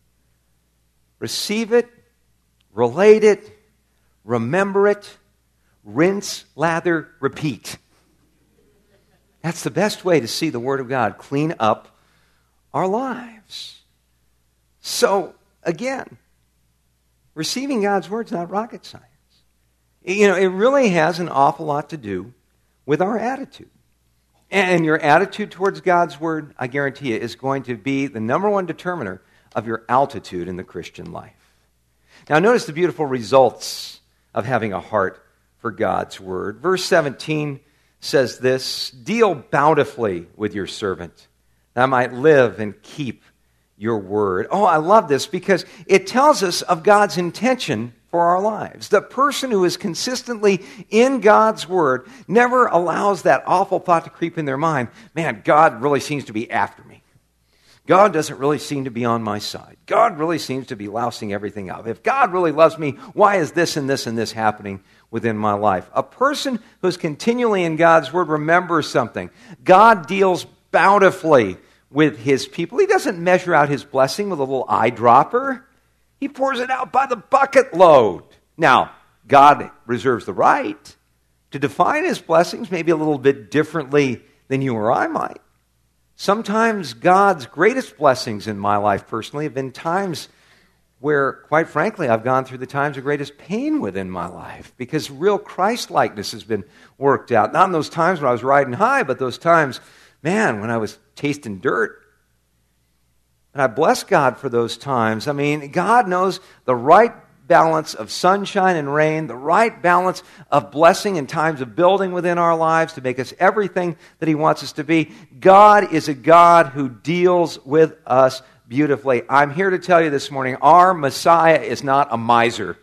S1: Receive it, relate it, remember it, rinse, lather, repeat. That's the best way to see the Word of God clean up our lives. So, again, receiving God's Word is not rocket science. You know, it really has an awful lot to do with our attitude. And your attitude towards God's Word, I guarantee you, is going to be the number one determiner of your altitude in the Christian life. Now, notice the beautiful results of having a heart for God's Word. Verse seventeen says this, deal bountifully with your servant, that I might live and keep your word. Oh, I love this because it tells us of God's intention for our lives. The person who is consistently in God's word never allows that awful thought to creep in their mind. Man, God really seems to be after me. God doesn't really seem to be on my side. God really seems to be lousing everything up. If God really loves me, why is this and this and this happening within my life? A person who's continually in God's word remembers something. God deals bountifully with his people. He doesn't measure out his blessing with a little eyedropper. He pours it out by the bucket load. Now, God reserves the right to define his blessings maybe a little bit differently than you or I might. Sometimes God's greatest blessings in my life personally have been times where, quite frankly, I've gone through the times of greatest pain within my life because real Christ-likeness has been worked out. Not in those times when I was riding high, but those times, man, when I was tasting dirt. And I bless God for those times. I mean, God knows the right balance of sunshine and rain, the right balance of blessing in times of building within our lives to make us everything that he wants us to be. God is a God who deals with us beautifully. I'm here to tell you this morning, our Messiah is not a miser.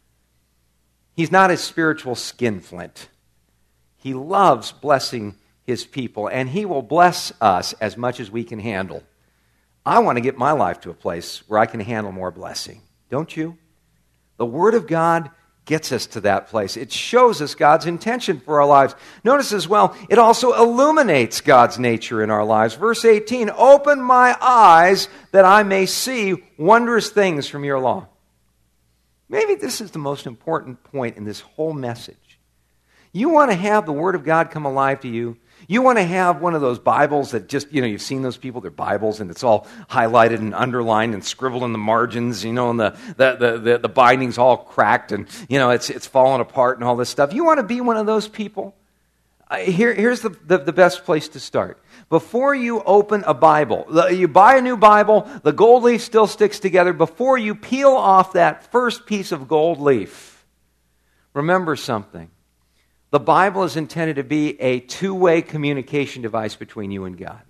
S1: He's not a spiritual skinflint. He loves blessing his people, and he will bless us as much as we can handle. I want to get my life to a place where I can handle more blessing. Don't you? The Word of God gets us to that place. It shows us God's intention for our lives. Notice as well, it also illuminates God's nature in our lives. Verse eighteen, open my eyes that I may see wondrous things from your law. Maybe this is the most important point in this whole message. You want to have the Word of God come alive to you? You want to have one of those Bibles that just, you know, you've seen those people, they're Bibles, and it's all highlighted and underlined and scribbled in the margins, you know, and the the the, the, the binding's all cracked and, you know, it's it's falling apart and all this stuff. You want to be one of those people? Uh, here, here's the, the, the best place to start. Before you open a Bible, you buy a new Bible, the gold leaf still sticks together. Before you peel off that first piece of gold leaf, remember something. The Bible is intended to be a two-way communication device between you and God.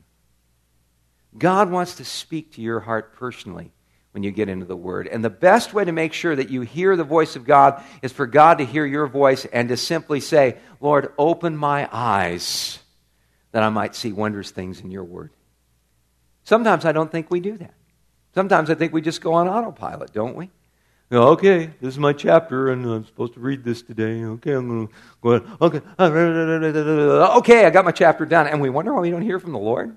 S1: God wants to speak to your heart personally when you get into the Word. And the best way to make sure that you hear the voice of God is for God to hear your voice and to simply say, Lord, open my eyes that I might see wondrous things in your Word. Sometimes I don't think we do that. Sometimes I think we just go on autopilot, don't we? Okay, this is my chapter, and I'm supposed to read this today. Okay, I'm going to go ahead. Okay, okay, I got my chapter done. And we wonder why we don't hear from the Lord.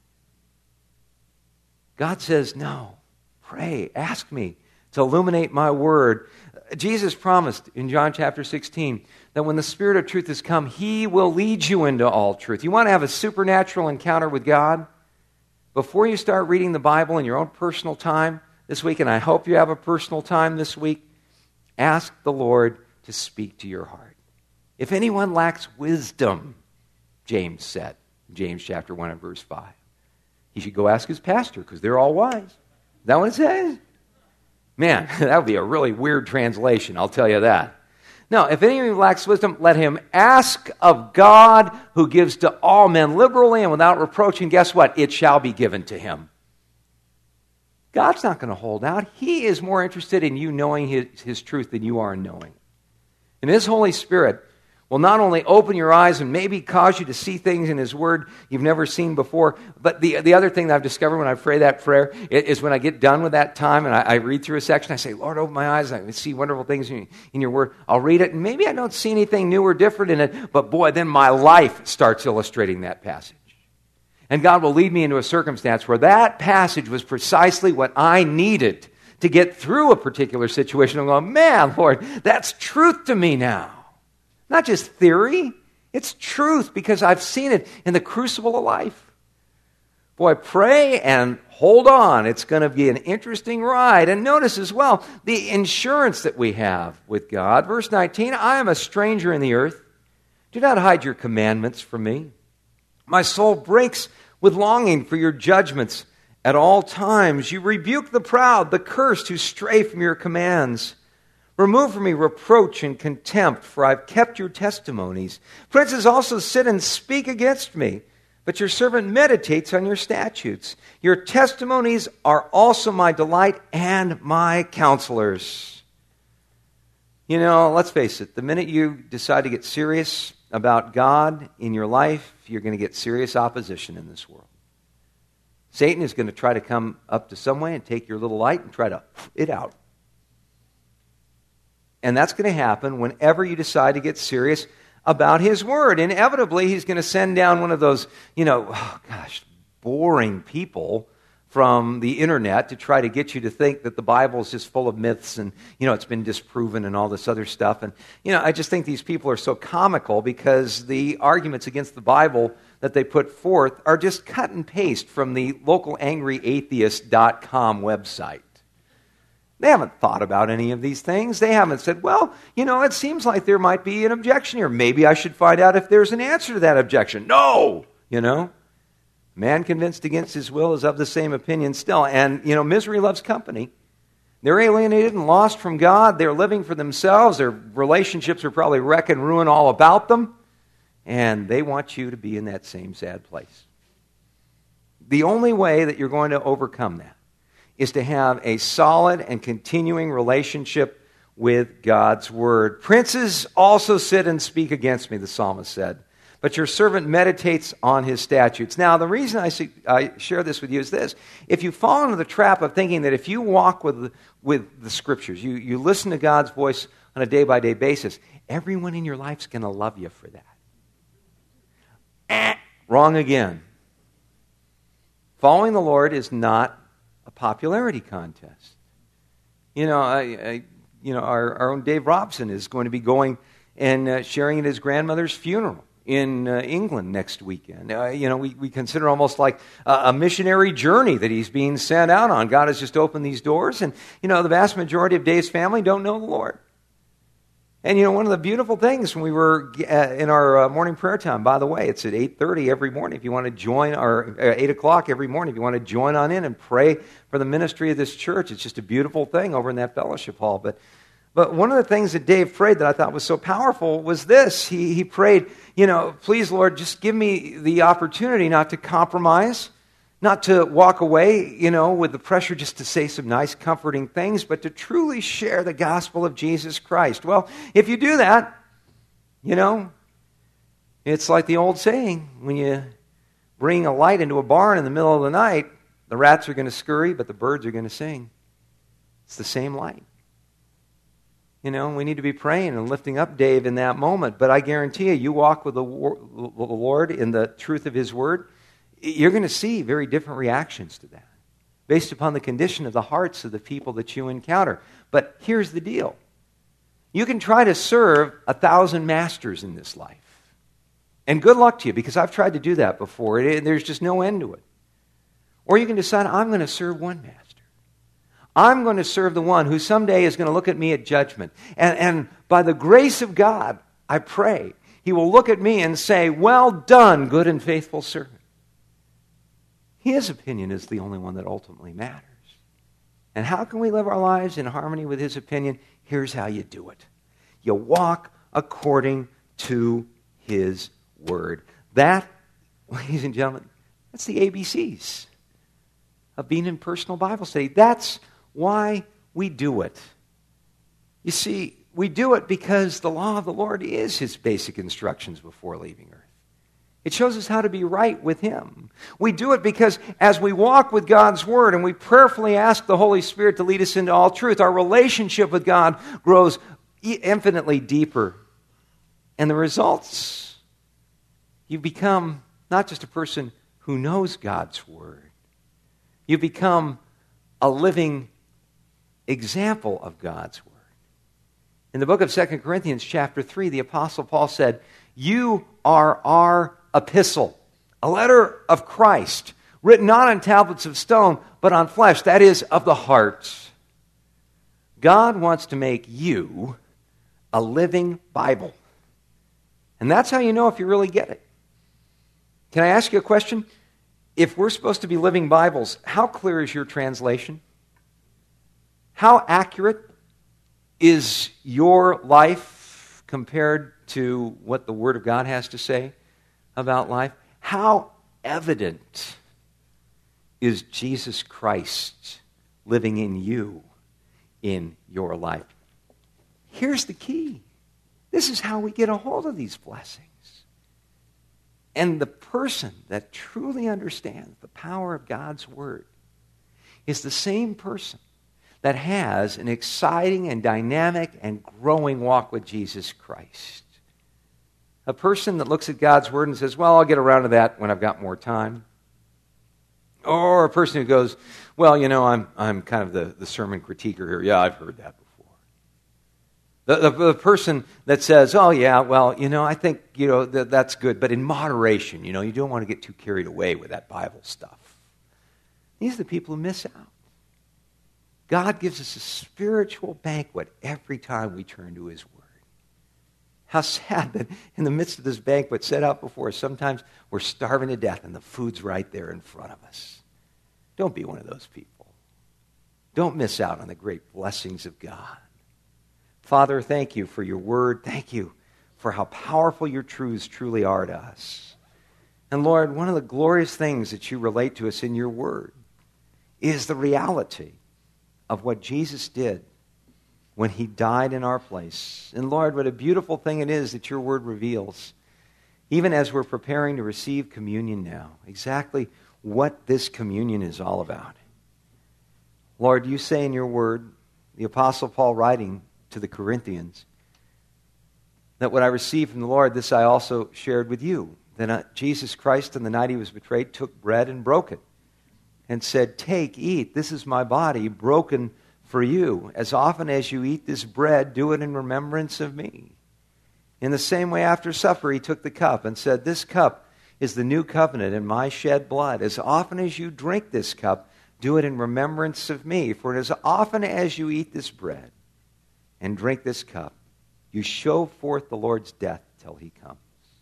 S1: God says, no, pray, ask me to illuminate my word. Jesus promised in John chapter sixteen that when the Spirit of truth has come, he will lead you into all truth. You want to have a supernatural encounter with God? Before you start reading the Bible in your own personal time, this week, and I hope you have a personal time this week, ask the Lord to speak to your heart. If anyone lacks wisdom, James said, James chapter one and verse five, He should go ask his pastor because they're all wise. Is that what it says? Man, that would be a really weird translation, I'll tell you that. No, if any of you lacks wisdom, let him ask of God who gives to all men liberally and without reproach, and guess what? It shall be given to him. God's not going to hold out. He is more interested in you knowing his, his truth than you are in knowing. And his Holy Spirit will not only open your eyes and maybe cause you to see things in his word you've never seen before, but the, the other thing that I've discovered when I pray that prayer is when I get done with that time and I, I read through a section, I say, Lord, open my eyes, I see wonderful things in, in your word. I'll read it, and maybe I don't see anything new or different in it, but boy, then my life starts illustrating that passage. And God will lead me into a circumstance where that passage was precisely what I needed to get through a particular situation. I'm going, man, Lord, that's truth to me now. Not just theory, it's truth because I've seen it in the crucible of life. Boy, pray and hold on. It's going to be an interesting ride. And notice as well the insurance that we have with God. Verse nineteen, I am a stranger in the earth. Do not hide your commandments from me. My soul breaks with longing for your judgments at all times. You rebuke the proud, the cursed who stray from your commands. Remove from me reproach and contempt, for I've kept your testimonies. Princes also sit and speak against me, but your servant meditates on your statutes. Your testimonies are also my delight and my counselors. You know, let's face it, the minute you decide to get serious about God in your life, you're going to get serious opposition in this world. Satan is going to try to come up to some way and take your little light and try to it out. And that's going to happen whenever you decide to get serious about his word. Inevitably, he's going to send down one of those, you know, oh gosh, boring people from the internet to try to get you to think that the Bible is just full of myths and, you know, it's been disproven and all this other stuff. And, you know, I just think these people are so comical because the arguments against the Bible that they put forth are just cut and paste from the local angry atheist dot com website. They haven't thought about any of these things. They haven't said, well, you know, it seems like there might be an objection here. Maybe I should find out if there's an answer to that objection. No! You know? Man convinced against his will is of the same opinion still. And, you know, misery loves company. They're alienated and lost from God. They're living for themselves. Their relationships are probably wreck and ruin all about them. And they want you to be in that same sad place. The only way that you're going to overcome that is to have a solid and continuing relationship with God's Word. Princes also sit and speak against me, the psalmist said, but your servant meditates on his statutes. Now, the reason I, see, I share this with you is this. If you fall into the trap of thinking that if you walk with the, with the Scriptures, you, you listen to God's voice on a day-by-day basis, everyone in your life's going to love you for that. Eh, wrong again. Following the Lord is not a popularity contest. You know, I, I, you know, our, our own Dave Robson is going to be going and uh, sharing at his grandmother's funeral in uh, England next weekend. Uh, you know, we, we consider almost like a, a missionary journey that he's being sent out on. God has just opened these doors, and, you know, the vast majority of Dave's family don't know the Lord. And, you know, one of the beautiful things when we were uh, in our uh, morning prayer time, by the way, it's at eight thirty every morning if you want to join, or uh, eight o'clock every morning if you want to join on in and pray for the ministry of this church. It's just a beautiful thing over in that fellowship hall. But but one of the things that Dave prayed that I thought was so powerful was this. He, he prayed, you know, please, Lord, just give me the opportunity not to compromise, not to walk away, you know, with the pressure just to say some nice, comforting things, but to truly share the gospel of Jesus Christ. Well, if you do that, you know, it's like the old saying, when you bring a light into a barn in the middle of the night, the rats are going to scurry, but the birds are going to sing. It's the same light. You know, we need to be praying and lifting up Dave in that moment, but I guarantee you, you walk with the Lord in the truth of His Word, you're going to see very different reactions to that based upon the condition of the hearts of the people that you encounter. But here's the deal. You can try to serve a thousand masters in this life. And good luck to you, because I've tried to do that before. It, there's just no end to it. Or you can decide, I'm going to serve one master. I'm going to serve the one who someday is going to look at me at judgment. And, and by the grace of God, I pray, He will look at me and say, well done, good and faithful servant. His opinion is the only one that ultimately matters. And how can we live our lives in harmony with His opinion? Here's how you do it. You walk according to His Word. That, ladies and gentlemen, that's the A B Cs of being in personal Bible study. That's why we do it. You see, we do it because the law of the Lord is His basic instructions before leaving earth. It shows us how to be right with Him. We do it because as we walk with God's Word and we prayerfully ask the Holy Spirit to lead us into all truth, our relationship with God grows infinitely deeper. And the results, you become not just a person who knows God's Word. You become a living example of God's Word. In the book of Second Corinthians chapter three, the Apostle Paul said, "You are our epistle, a letter of Christ, written not on tablets of stone, but on flesh, that is, of the heart." God wants to make you a living Bible. And that's how you know if you really get it. Can I ask you a question? If we're supposed to be living Bibles, how clear is your translation? How accurate is your life compared to what the Word of God has to say about life? How evident is Jesus Christ living in you in your life? Here's the key. This is how we get a hold of these blessings. And the person that truly understands the power of God's Word is the same person that has an exciting and dynamic and growing walk with Jesus Christ. A person that looks at God's Word and says, well, I'll get around to that when I've got more time. Or a person who goes, well, you know, I'm I'm kind of the, the sermon critiquer here. Yeah, I've heard that before. The, the, the person that says, oh, yeah, well, you know, I think, you know, th- that's good, but in moderation, you know, you don't want to get too carried away with that Bible stuff. These are the people who miss out. God gives us a spiritual banquet every time we turn to His Word. How sad that in the midst of this banquet set out before us, sometimes we're starving to death and the food's right there in front of us. Don't be one of those people. Don't miss out on the great blessings of God. Father, thank You for Your Word. Thank You for how powerful Your truths truly are to us. And Lord, one of the glorious things that You relate to us in Your Word is the reality of what Jesus did when He died in our place. And Lord, what a beautiful thing it is that Your Word reveals, even as we're preparing to receive communion now, exactly what this communion is all about. Lord, You say in Your Word, the Apostle Paul writing to the Corinthians, that what I received from the Lord, this I also shared with you. Then uh, Jesus Christ, on the night He was betrayed, took bread and broke it and said, take, eat, this is My body broken for you. As often as you eat this bread, do it in remembrance of Me. In the same way, after supper, He took the cup and said, this cup is the new covenant in My shed blood. As often as you drink this cup, do it in remembrance of Me. For as often as you eat this bread and drink this cup, you show forth the Lord's death till He comes.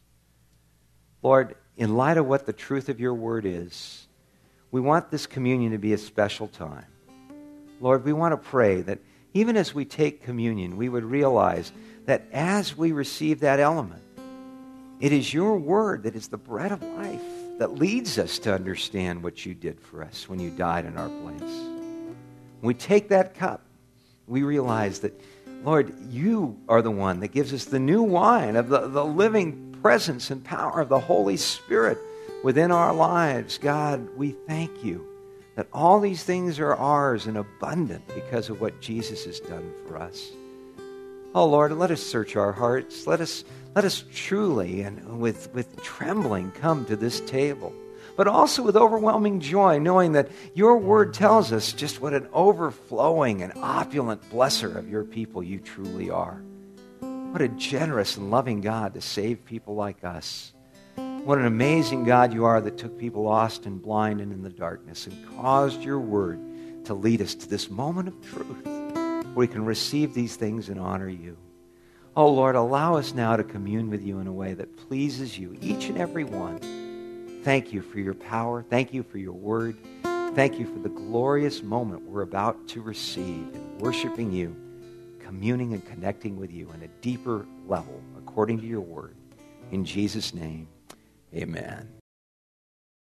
S1: Lord, in light of what the truth of Your Word is, we want this communion to be a special time. Lord, we want to pray that even as we take communion, we would realize that as we receive that element, it is Your Word that is the bread of life that leads us to understand what You did for us when You died in our place. When we take that cup, we realize that, Lord, You are the one that gives us the new wine of the, the living presence and power of the Holy Spirit within our lives. God, we thank You that all these things are ours and abundant because of what Jesus has done for us. Oh, Lord, let us search our hearts. Let us, let us truly and with, with trembling come to this table, but also with overwhelming joy, knowing that Your Word tells us just what an overflowing and opulent blesser of Your people You truly are. What a generous and loving God to save people like us. What an amazing God You are that took people lost and blind and in the darkness and caused Your Word to lead us to this moment of truth where we can receive these things and honor You. Oh, Lord, allow us now to commune with You in a way that pleases You, each and every one. Thank you for your power. Thank you for your word. Thank you for the glorious moment we're about to receive in worshiping you, communing and connecting with you on a deeper level according to your word. In Jesus' name, amen.